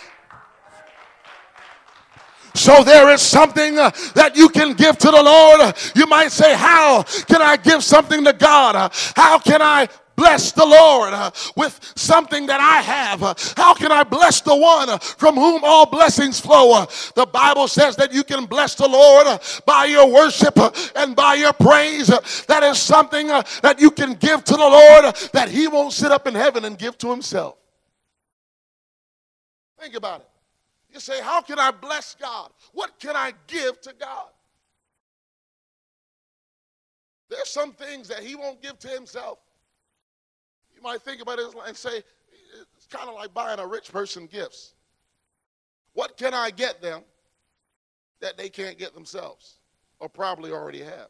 So there is something uh, that you can give to the Lord. You might say, how can I give something to God? Uh, how can I bless the Lord uh, with something that I have? Uh, how can I bless the one uh, from whom all blessings flow? Uh, the Bible says that you can bless the Lord uh, by your worship uh, and by your praise. Uh, that is something uh, that you can give to the Lord uh, that he won't sit up in heaven and give to himself. Think about it. You say, how can I bless God? What can I give to God? There's some things that he won't give to himself. You might think about it and say, it's kind of like buying a rich person gifts. What can I get them that they can't get themselves or probably already have?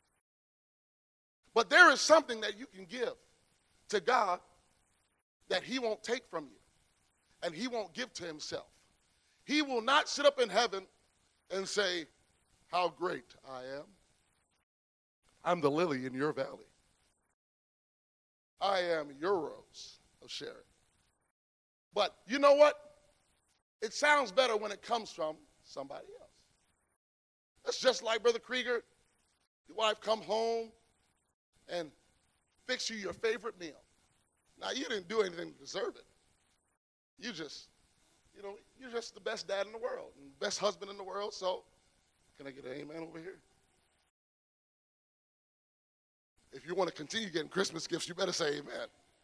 But there is something that you can give to God that he won't take from you and he won't give to himself. He will not sit up in heaven and say, how great I am. I'm the lily in your valley. I am your rose of Sharon. But you know what? It sounds better when it comes from somebody else. That's just like Brother Krieger. Your wife come home and fix you your favorite meal. Now, you didn't do anything to deserve it. You just... You know, you're just the best dad in the world, and best husband in the world, so can I get an amen over here? If you want to continue getting Christmas gifts, you better say amen.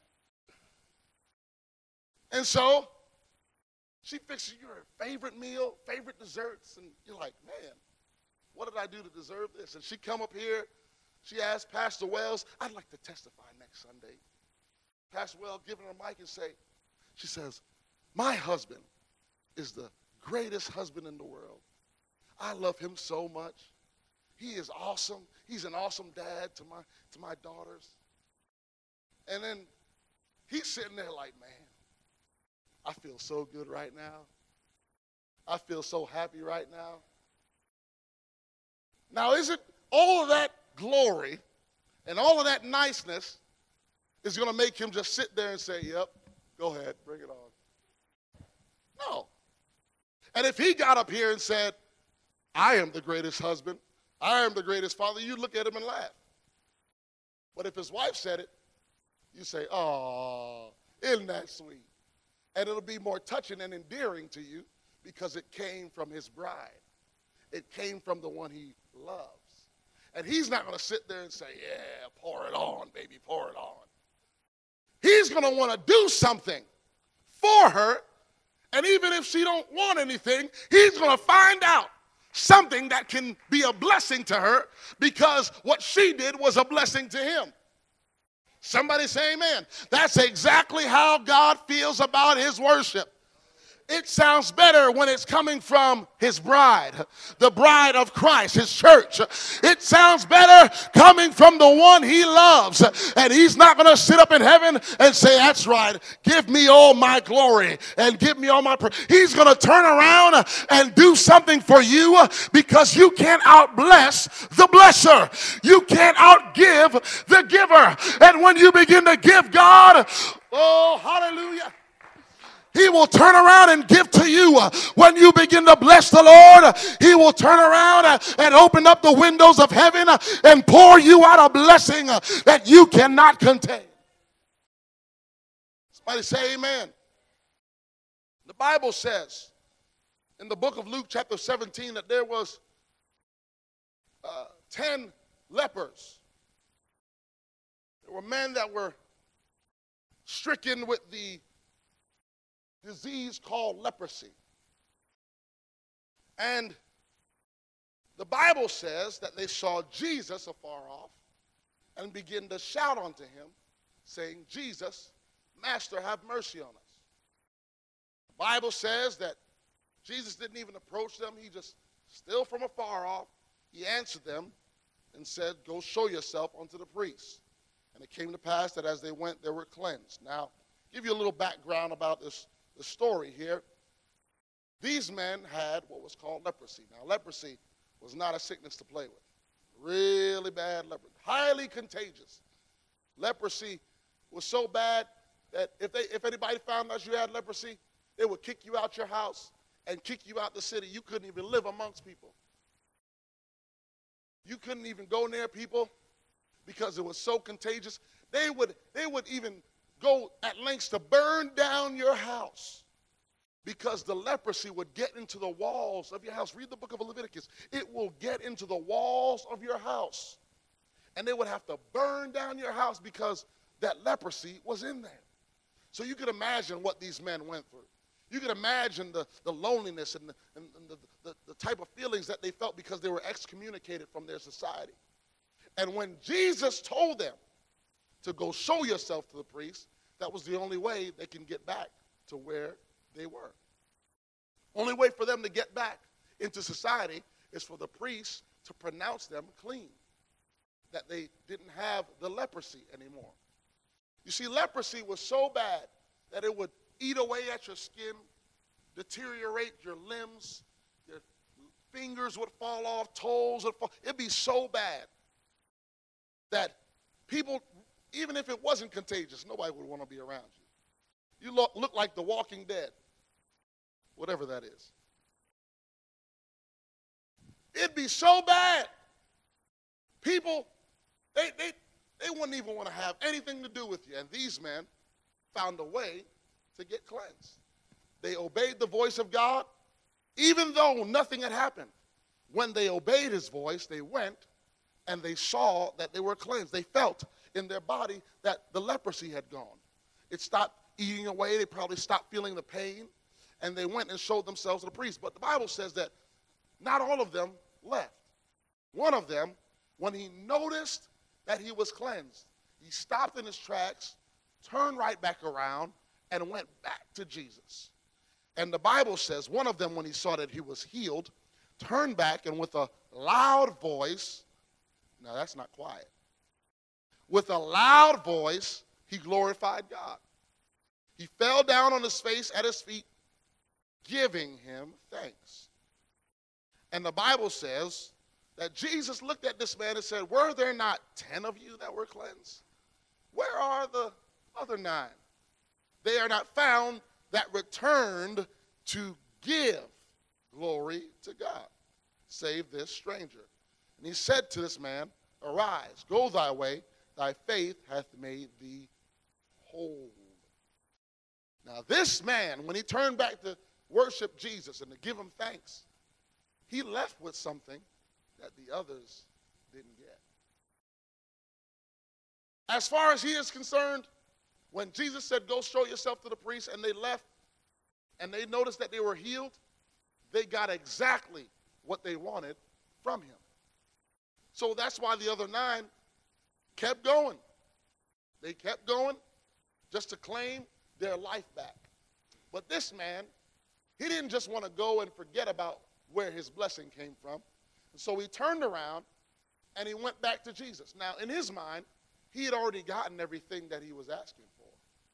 And so she fixes your favorite meal, favorite desserts, and you're like, man, what did I do to deserve this? And she come up here, she asked Pastor Wells, I'd like to testify next Sunday. Pastor Wells giving her a mic and say, she says, my husband is the greatest husband in the world. I love him so much. He is awesome. He's an awesome dad to my, to my daughters. And then he's sitting there like, man, I feel so good right now. I feel so happy right now. Now, is it all of that glory and all of that niceness is going to make him just sit there and say, yep, go ahead, bring it on? No. And if he got up here and said, I am the greatest husband, I am the greatest father, you'd look at him and laugh. But if his wife said it, you say, oh, isn't that sweet? And it'll be more touching and endearing to you because it came from his bride. It came from the one he loves. And he's not going to sit there and say, yeah, pour it on, baby, pour it on. He's going to want to do something for her. And even if she don't want anything, he's going to find out something that can be a blessing to her because what she did was a blessing to him. Somebody say amen. That's exactly how God feels about his worship. It sounds better when it's coming from his bride, the bride of Christ, his church. It sounds better coming from the one he loves. And he's not going to sit up in heaven and say, that's right, give me all my glory and give me all my praise. He's going to turn around and do something for you because you can't outbless the blesser. You can't outgive the giver. And when you begin to give God, oh, hallelujah, he will turn around and give to you. When you begin to bless the Lord, he will turn around and open up the windows of heaven and pour you out a blessing that you cannot contain. Somebody say amen. The Bible says in the book of Luke chapter seventeen that there was uh, ten lepers. There were men that were stricken with the disease called leprosy. And the Bible says that they saw Jesus afar off and began to shout unto him, saying, Jesus, Master, have mercy on us. The Bible says that Jesus didn't even approach them. He just, still from afar off, he answered them and said, go show yourself unto the priests. And it came to pass that as they went, they were cleansed. Now, give you a little background about this the story here. These men had what was called leprosy. Now, leprosy was not a sickness to play with. Really bad leprosy. Highly contagious. Leprosy was so bad that if they, if anybody found out you had leprosy, they would kick you out your house and kick you out the city. You couldn't even live amongst people. You couldn't even go near people because it was so contagious. They would, they would even go at lengths to burn down your house because the leprosy would get into the walls of your house. Read the book of Leviticus. It will get into the walls of your house. And they would have to burn down your house because that leprosy was in there. So you could imagine what these men went through. You could imagine the, the loneliness and, the, and, and the, the, the type of feelings that they felt because they were excommunicated from their society. And when Jesus told them to go show yourself to the priest, that was the only way they can get back to where they were. Only way for them to get back into society is for the priest to pronounce them clean, that they didn't have the leprosy anymore. You see, leprosy was so bad that it would eat away at your skin, deteriorate your limbs, your fingers would fall off, toes would fall. It'd be so bad that people, even if it wasn't contagious, nobody would want to be around you. You look, look like the Walking Dead, whatever that is. It'd be so bad. People, they, they, they wouldn't even want to have anything to do with you. And these men found a way to get cleansed. They obeyed the voice of God, even though nothing had happened. When they obeyed his voice, they went and they saw that they were cleansed. They felt in their body that the leprosy had gone. It stopped eating away. They probably stopped feeling the pain, and they went and showed themselves to the priest. But the Bible says that not all of them left. One of them, when he noticed that he was cleansed, he stopped in his tracks, turned right back around, and went back to Jesus. And the Bible says one of them, when he saw that he was healed, turned back and with a loud voice, now that's not quiet, with a loud voice, he glorified God. He fell down on his face at his feet, giving him thanks. And the Bible says that Jesus looked at this man and said, were there not ten of you that were cleansed? Where are the other nine? They are not found that returned to give glory to God, save this stranger. And he said to this man, arise, go thy way, thy faith hath made thee whole. Now this man, when he turned back to worship Jesus and to give him thanks, he left with something that the others didn't get. As far as he is concerned, when Jesus said, go show yourself to the priest, and they left, and they noticed that they were healed, they got exactly what they wanted from him. So that's why the other nine kept going. They kept going just to claim their life back. But this man, he didn't just want to go and forget about where his blessing came from. And so he turned around and he went back to Jesus. Now, in his mind, he had already gotten everything that he was asking for.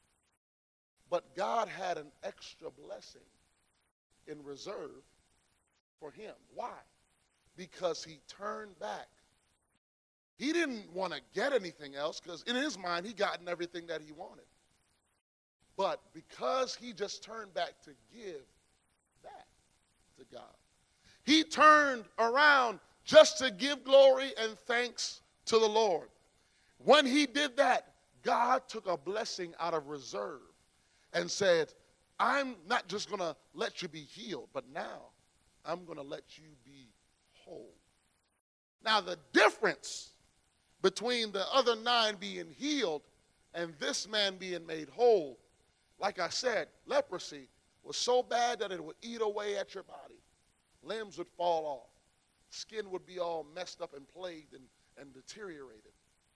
But God had an extra blessing in reserve for him. Why? Because he turned back. He didn't want to get anything else because in his mind, he gotten everything that he wanted. But because he just turned back to give back to God, he turned around just to give glory and thanks to the Lord. When he did that, God took a blessing out of reserve and said, I'm not just going to let you be healed, but now I'm going to let you be whole. Now the difference between the other nine being healed and this man being made whole, like I said, leprosy was so bad that it would eat away at your body. Limbs would fall off. Skin would be all messed up and plagued and, and deteriorated.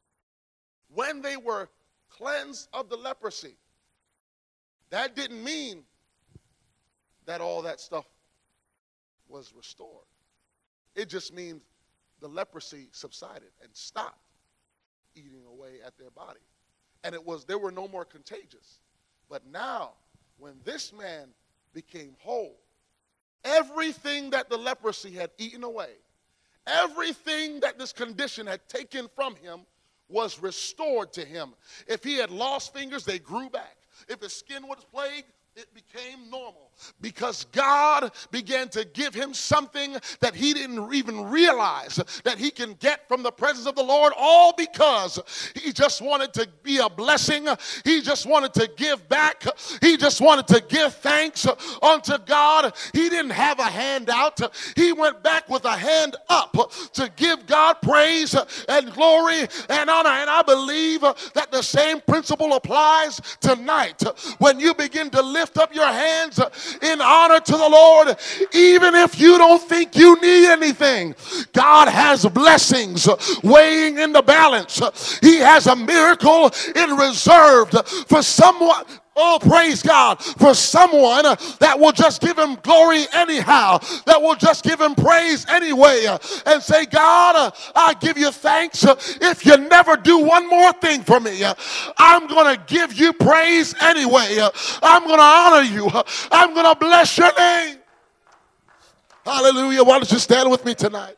When they were cleansed of the leprosy, that didn't mean that all that stuff was restored. It just means the leprosy subsided and stopped eating away at their body. And it was, they were no more contagious. But now, when this man became whole, everything that the leprosy had eaten away, everything that this condition had taken from him was restored to him. If he had lost fingers, they grew back. If his skin was plagued, it became normal because God began to give him something that he didn't even realize that he can get from the presence of the Lord, all because he just wanted to be a blessing. He just wanted to give back. He just wanted to give thanks unto God. He didn't have a hand out. He went back with a hand up to give God praise and glory and honor. And I believe that the same principle applies tonight. When you begin to lift up your hands in honor to the Lord, even if you don't think you need anything, God has blessings weighing in the balance. He has a miracle in reserve for someone. Oh, praise God, for someone that will just give him glory anyhow, that will just give him praise anyway, and say, God, I give you thanks. If you never do one more thing for me, I'm going to give you praise anyway. I'm going to honor you. I'm going to bless your name. Hallelujah. Why don't you stand with me tonight?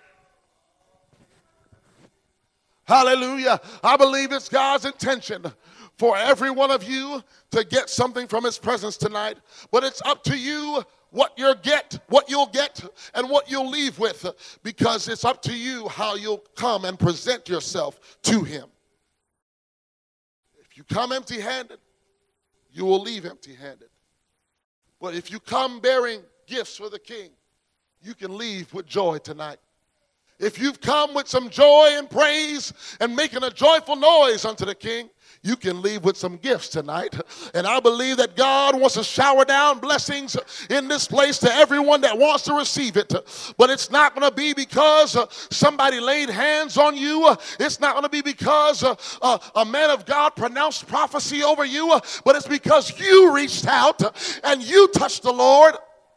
Hallelujah. I believe it's God's intention for every one of you to get something from his presence tonight. But it's up to you what you'll get, what you'll get, and what you'll leave with, because it's up to you how you'll come and present yourself to him. If you come empty-handed, you will leave empty-handed. But if you come bearing gifts for the King, you can leave with joy tonight. If you've come with some joy and praise and making a joyful noise unto the King, you can leave with some gifts tonight. And I believe that God wants to shower down blessings in this place to everyone that wants to receive it. But it's not going to be because uh, somebody laid hands on you. It's not going to be because uh, uh, a man of God pronounced prophecy over you. Uh, but it's because you reached out and you touched the Lord.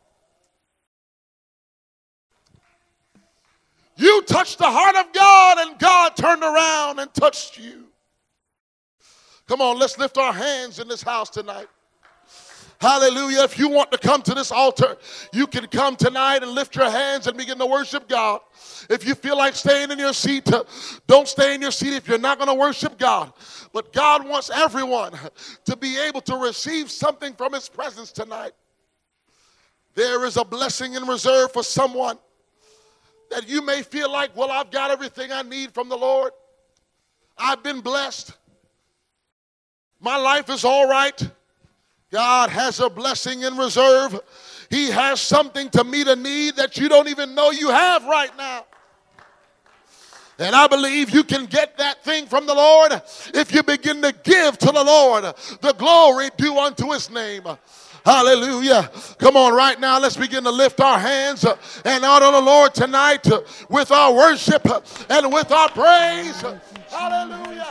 You touched the heart of God, and God turned around and touched you. Come on, let's lift our hands in this house tonight. Hallelujah. If you want to come to this altar, you can come tonight and lift your hands and begin to worship God. If you feel like staying in your seat, don't stay in your seat if you're not going to worship God. But God wants everyone to be able to receive something from his presence tonight. There is a blessing in reserve for someone that you may feel like, well, I've got everything I need from the Lord. I've been blessed. My life is all right. God has a blessing in reserve. He has something to meet a need that you don't even know you have right now. And I believe you can get that thing from the Lord if you begin to give to the Lord the glory due unto his name. Hallelujah. Come on, right now, let's begin to lift our hands and honor the Lord tonight with our worship and with our praise. Hallelujah.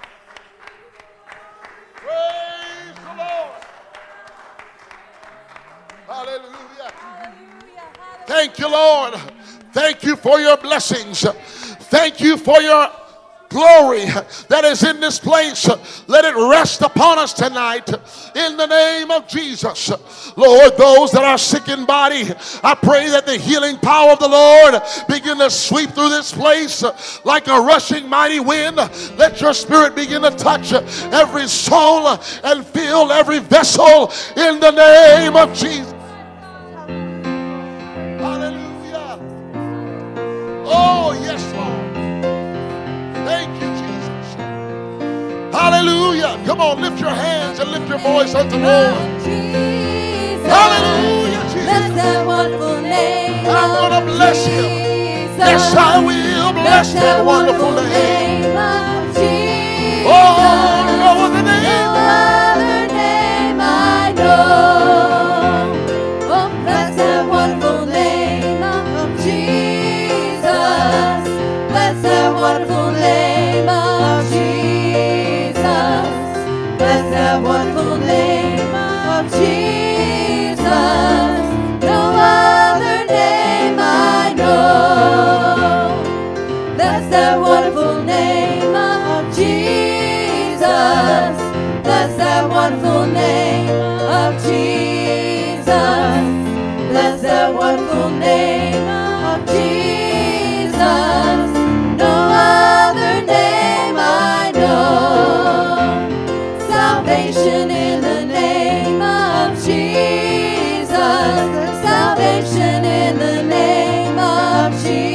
Praise the Lord. Hallelujah. Thank you, Lord. Thank you for your blessings. Thank you for your glory that is in this place. Let it rest upon us tonight in the name of Jesus. Lord, those that are sick in body, I pray that the healing power of the Lord begin to sweep through this place like a rushing mighty wind. Let your spirit begin to touch every soul and fill every vessel in the name of Jesus. Hallelujah. Oh, yes, Lord. Thank you, Jesus. Hallelujah. Come on, lift your hands and lift your voice unto the Lord. Hallelujah, Jesus. Bless that wonderful name. I'm going to bless him. Yes, I will bless that wonderful name. Oh, no other name. No other name I know. Oh, bless that wonderful name of Jesus. Bless that wonderful name of Jesus. Bless that wonderful name of Jesus. No other name I know. Bless that wonderful name of Jesus. Bless that wonderful name of Jesus. Bless that wonderful name of Jesus. No other name I know. Salvation in the name of Jesus. Salvation in the name of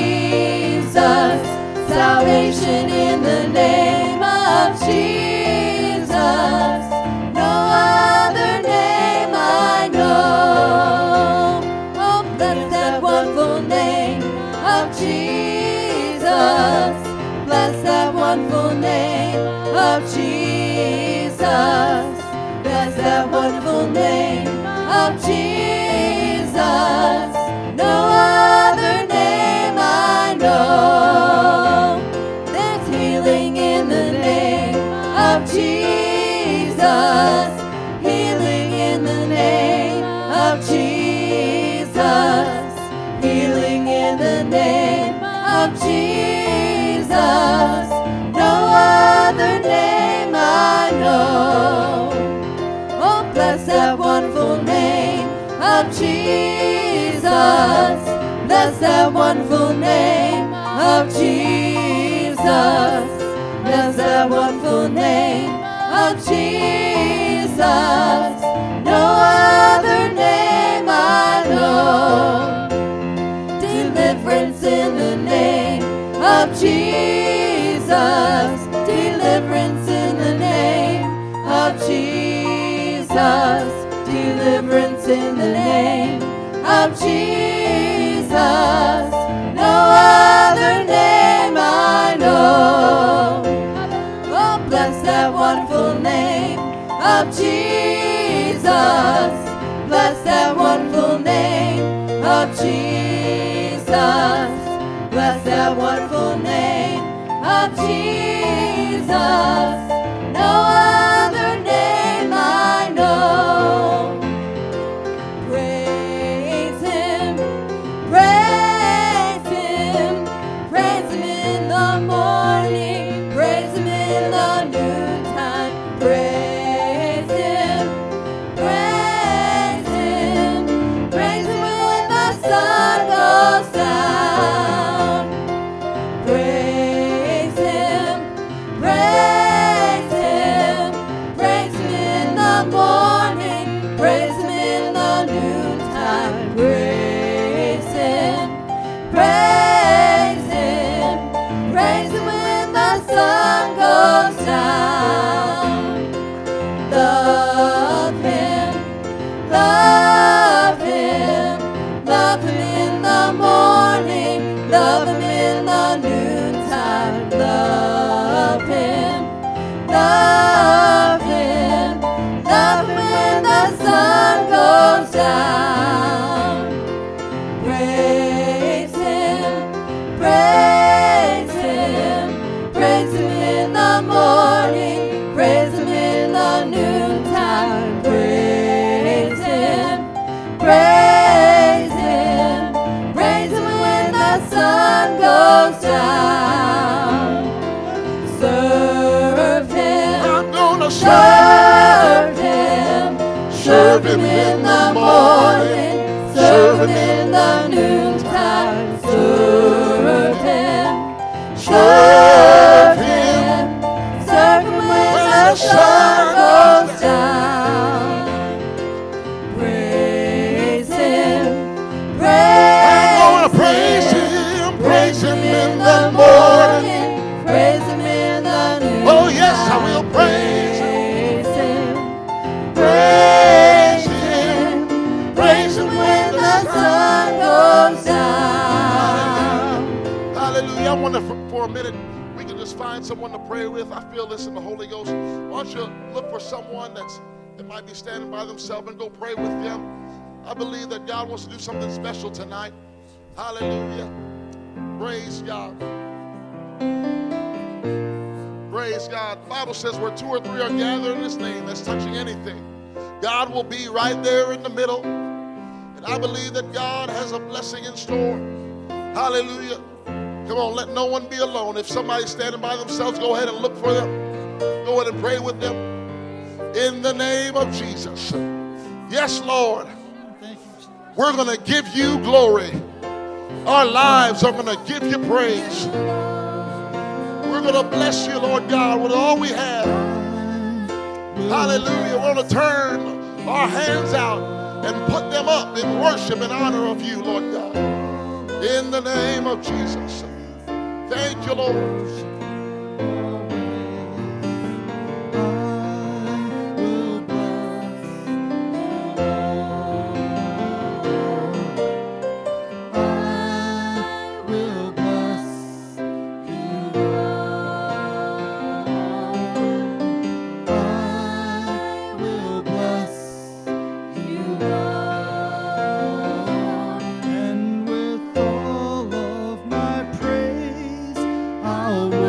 Jesus. Salvation in the name of Jesus. No other name I know. Oh, bless that wonderful name of Jesus. Bless that wonderful name of Jesus. Bless that wonderful name of Jesus. No other name I know. There's healing in the name of Jesus. Healing in the name of Jesus. Healing in the name of Jesus. No other name I know. Oh, bless that wonderful name of Jesus. Bless that wonderful name of Jesus. Bless that wonderful name of Jesus. No other name I know. Deliverance in the name of Jesus. Deliverance in the name of Jesus. Deliverance in the name of Jesus. No other name of Jesus. Bless that wonderful name of Jesus. Bless that wonderful name of Jesus. No other name I know. Praise Him, praise Him, praise Him in the morning, praise Him in the noontime, praise Him, praise Him, praise Him when the sun goes down. Praise Him, praise Him, praise Him in the morning, praise Him in the noontime, praise Him, praise Him, praise Him when the sun goes down. Love Him, love Him, love Him in the morning, love Him in the noontime, love Him, love Him, love Him when the sun goes down. Praise Him, praise Him, praise Him in the morning, praise Him in the noontime, praise Him, praise Him, praise Him when the sun goes down. Serve Him, I'm gonna serve Him, serve Him in the morning, serve Him in the noontime, serve Him, serve Him, serve Him when the sun goes down. Praise Him, I'm gonna praise praise Him, Him, praise Him in the morning. morning, praise Him in the noontime. Oh yes, I will praise Him, Praise Him, praise Him, praise Him when the sun goes down. hallelujah. I wonder for, for a minute we can just find someone to pray with. I feel this in the Holy Ghost. Why don't you look for someone that's that might be standing by themselves and go pray with them. I believe that God wants to do something special tonight. Hallelujah. Praise God. Praise God. The Bible says where two or three are gathered in His name, that's touching anything, God will be right there in the middle. And I believe that God has a blessing in store. Hallelujah. Come on, let no one be alone. If somebody's standing by themselves, go ahead and look for them. Go ahead and pray with them. In the name of Jesus. Yes, Lord. Thank you, Jesus. We're going to give you glory. Our lives are going to give you praise. We're going to bless you, Lord God, with all we have. Hallelujah. We're going to turn our hands out and put them up in worship and honor of you, Lord God. In the name of Jesus. Thank you, Lord. And with all of my praise, I'll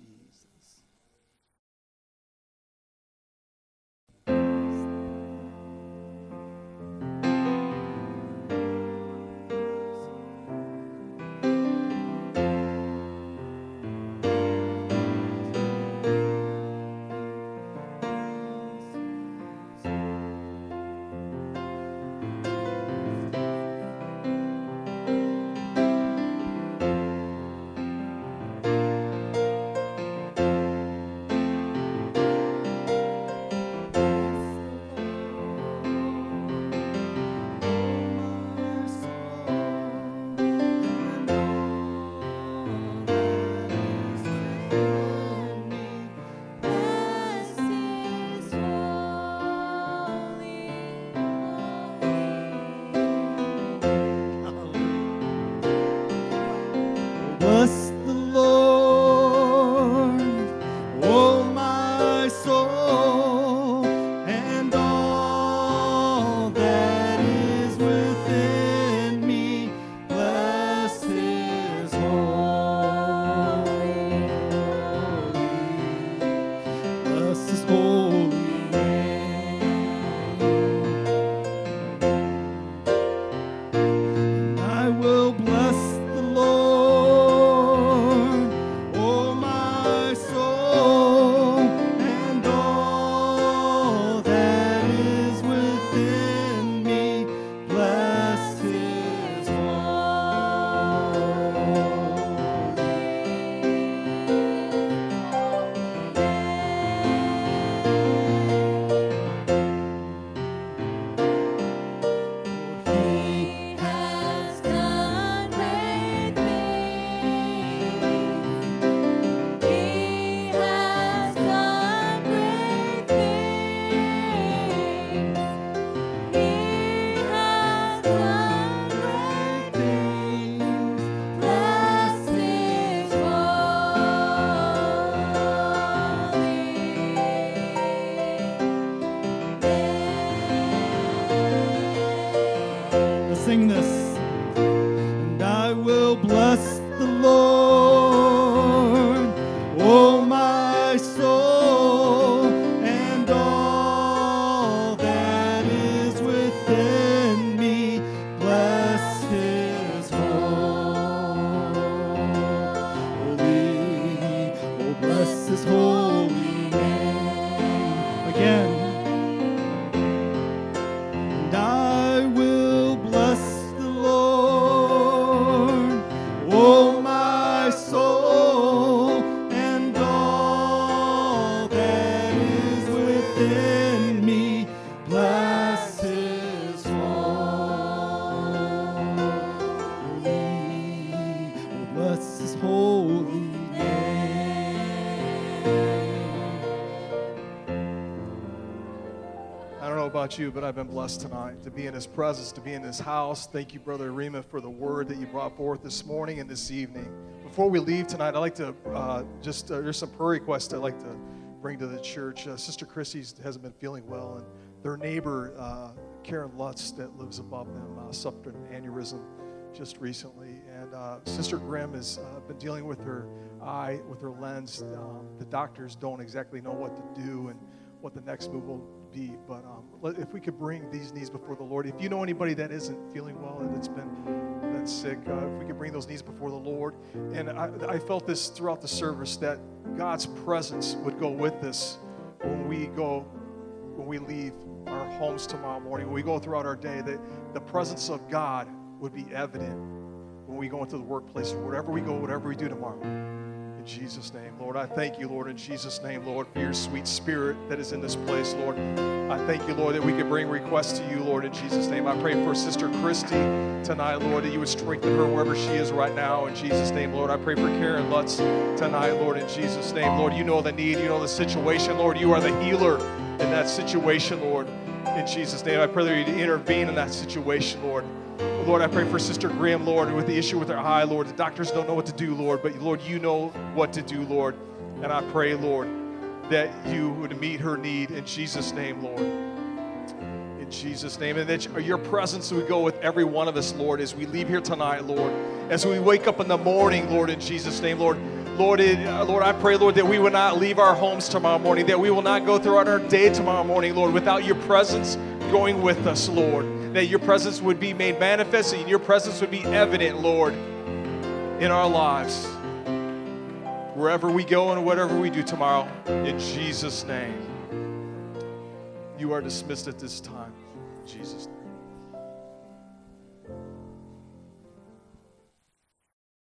Jesus. Bless the Lord, oh my soul, and all that is within me. Bless His holy, bless His holy name. And I will bless the Lord, oh my soul, and all that is within me. Bless His He has done great things. He has done great things. He has done great things. Bless His holy. Let's sing this. And I will bless the Lord, oh my soul, and all that is within me. Bless His holy, oh bless His holy name. Again. And I will bless the Lord, oh my soul, and all that is within me. Bless His holy, oh bless His holy I don't know about you, but I've been blessed tonight to be in His presence, to be in His house. Thank you, Brother Rima, for the word that you brought forth this morning and this evening. Before we leave tonight, I'd like to uh, just, uh, there's some prayer requests I'd like to bring to the church. Uh, Sister Chrissy hasn't been feeling well, and their neighbor, uh, Karen Lutz, that lives above them, uh, suffered an aneurysm just recently. And uh, Sister Grimm has uh, been dealing with her eye, with her lens. Um, the doctors don't exactly know what to do and what the next move will be. But um, let, if we could bring these needs before the Lord. If you know anybody that isn't feeling well, that's been, been sick, uh, if we could bring those needs before the Lord. And I, I felt this throughout the service, that God's presence would go with us when we go, when we leave our homes tomorrow morning, when we go throughout our day, that the presence of God would be evident when we go into the workplace, or wherever we go, whatever we do tomorrow. In Jesus' name, Lord, I thank you, Lord, in Jesus' name, Lord, for your sweet spirit that is in this place, Lord. I thank you, Lord, that we could bring requests to you, Lord, in Jesus' name. I pray for Sister Christy tonight, Lord, that you would strengthen her wherever she is right now, in Jesus' name, Lord. I pray for Karen Lutz tonight, Lord, in Jesus' name. Lord, you know the need, you know the situation, Lord. You are the healer in that situation, Lord, in Jesus' name. I pray that you intervene in that situation, Lord. Lord, I pray for Sister Graham, Lord, with the issue with her eye, Lord. The doctors don't know what to do, Lord, but Lord, you know what to do, Lord. And I pray, Lord, that you would meet her need in Jesus' name, Lord. In Jesus' name. And that your presence would go with every one of us, Lord, as we leave here tonight, Lord. As we wake up in the morning, Lord, in Jesus' name, Lord. Lord, it, uh, Lord, I pray, Lord, that we will not leave our homes tomorrow morning, that we will not go throughout our day tomorrow morning, Lord, without your presence going with us, Lord. That your presence would be made manifest and your presence would be evident, Lord, in our lives. Wherever we go and whatever we do tomorrow, in Jesus' name. You are dismissed at this time. In Jesus' name.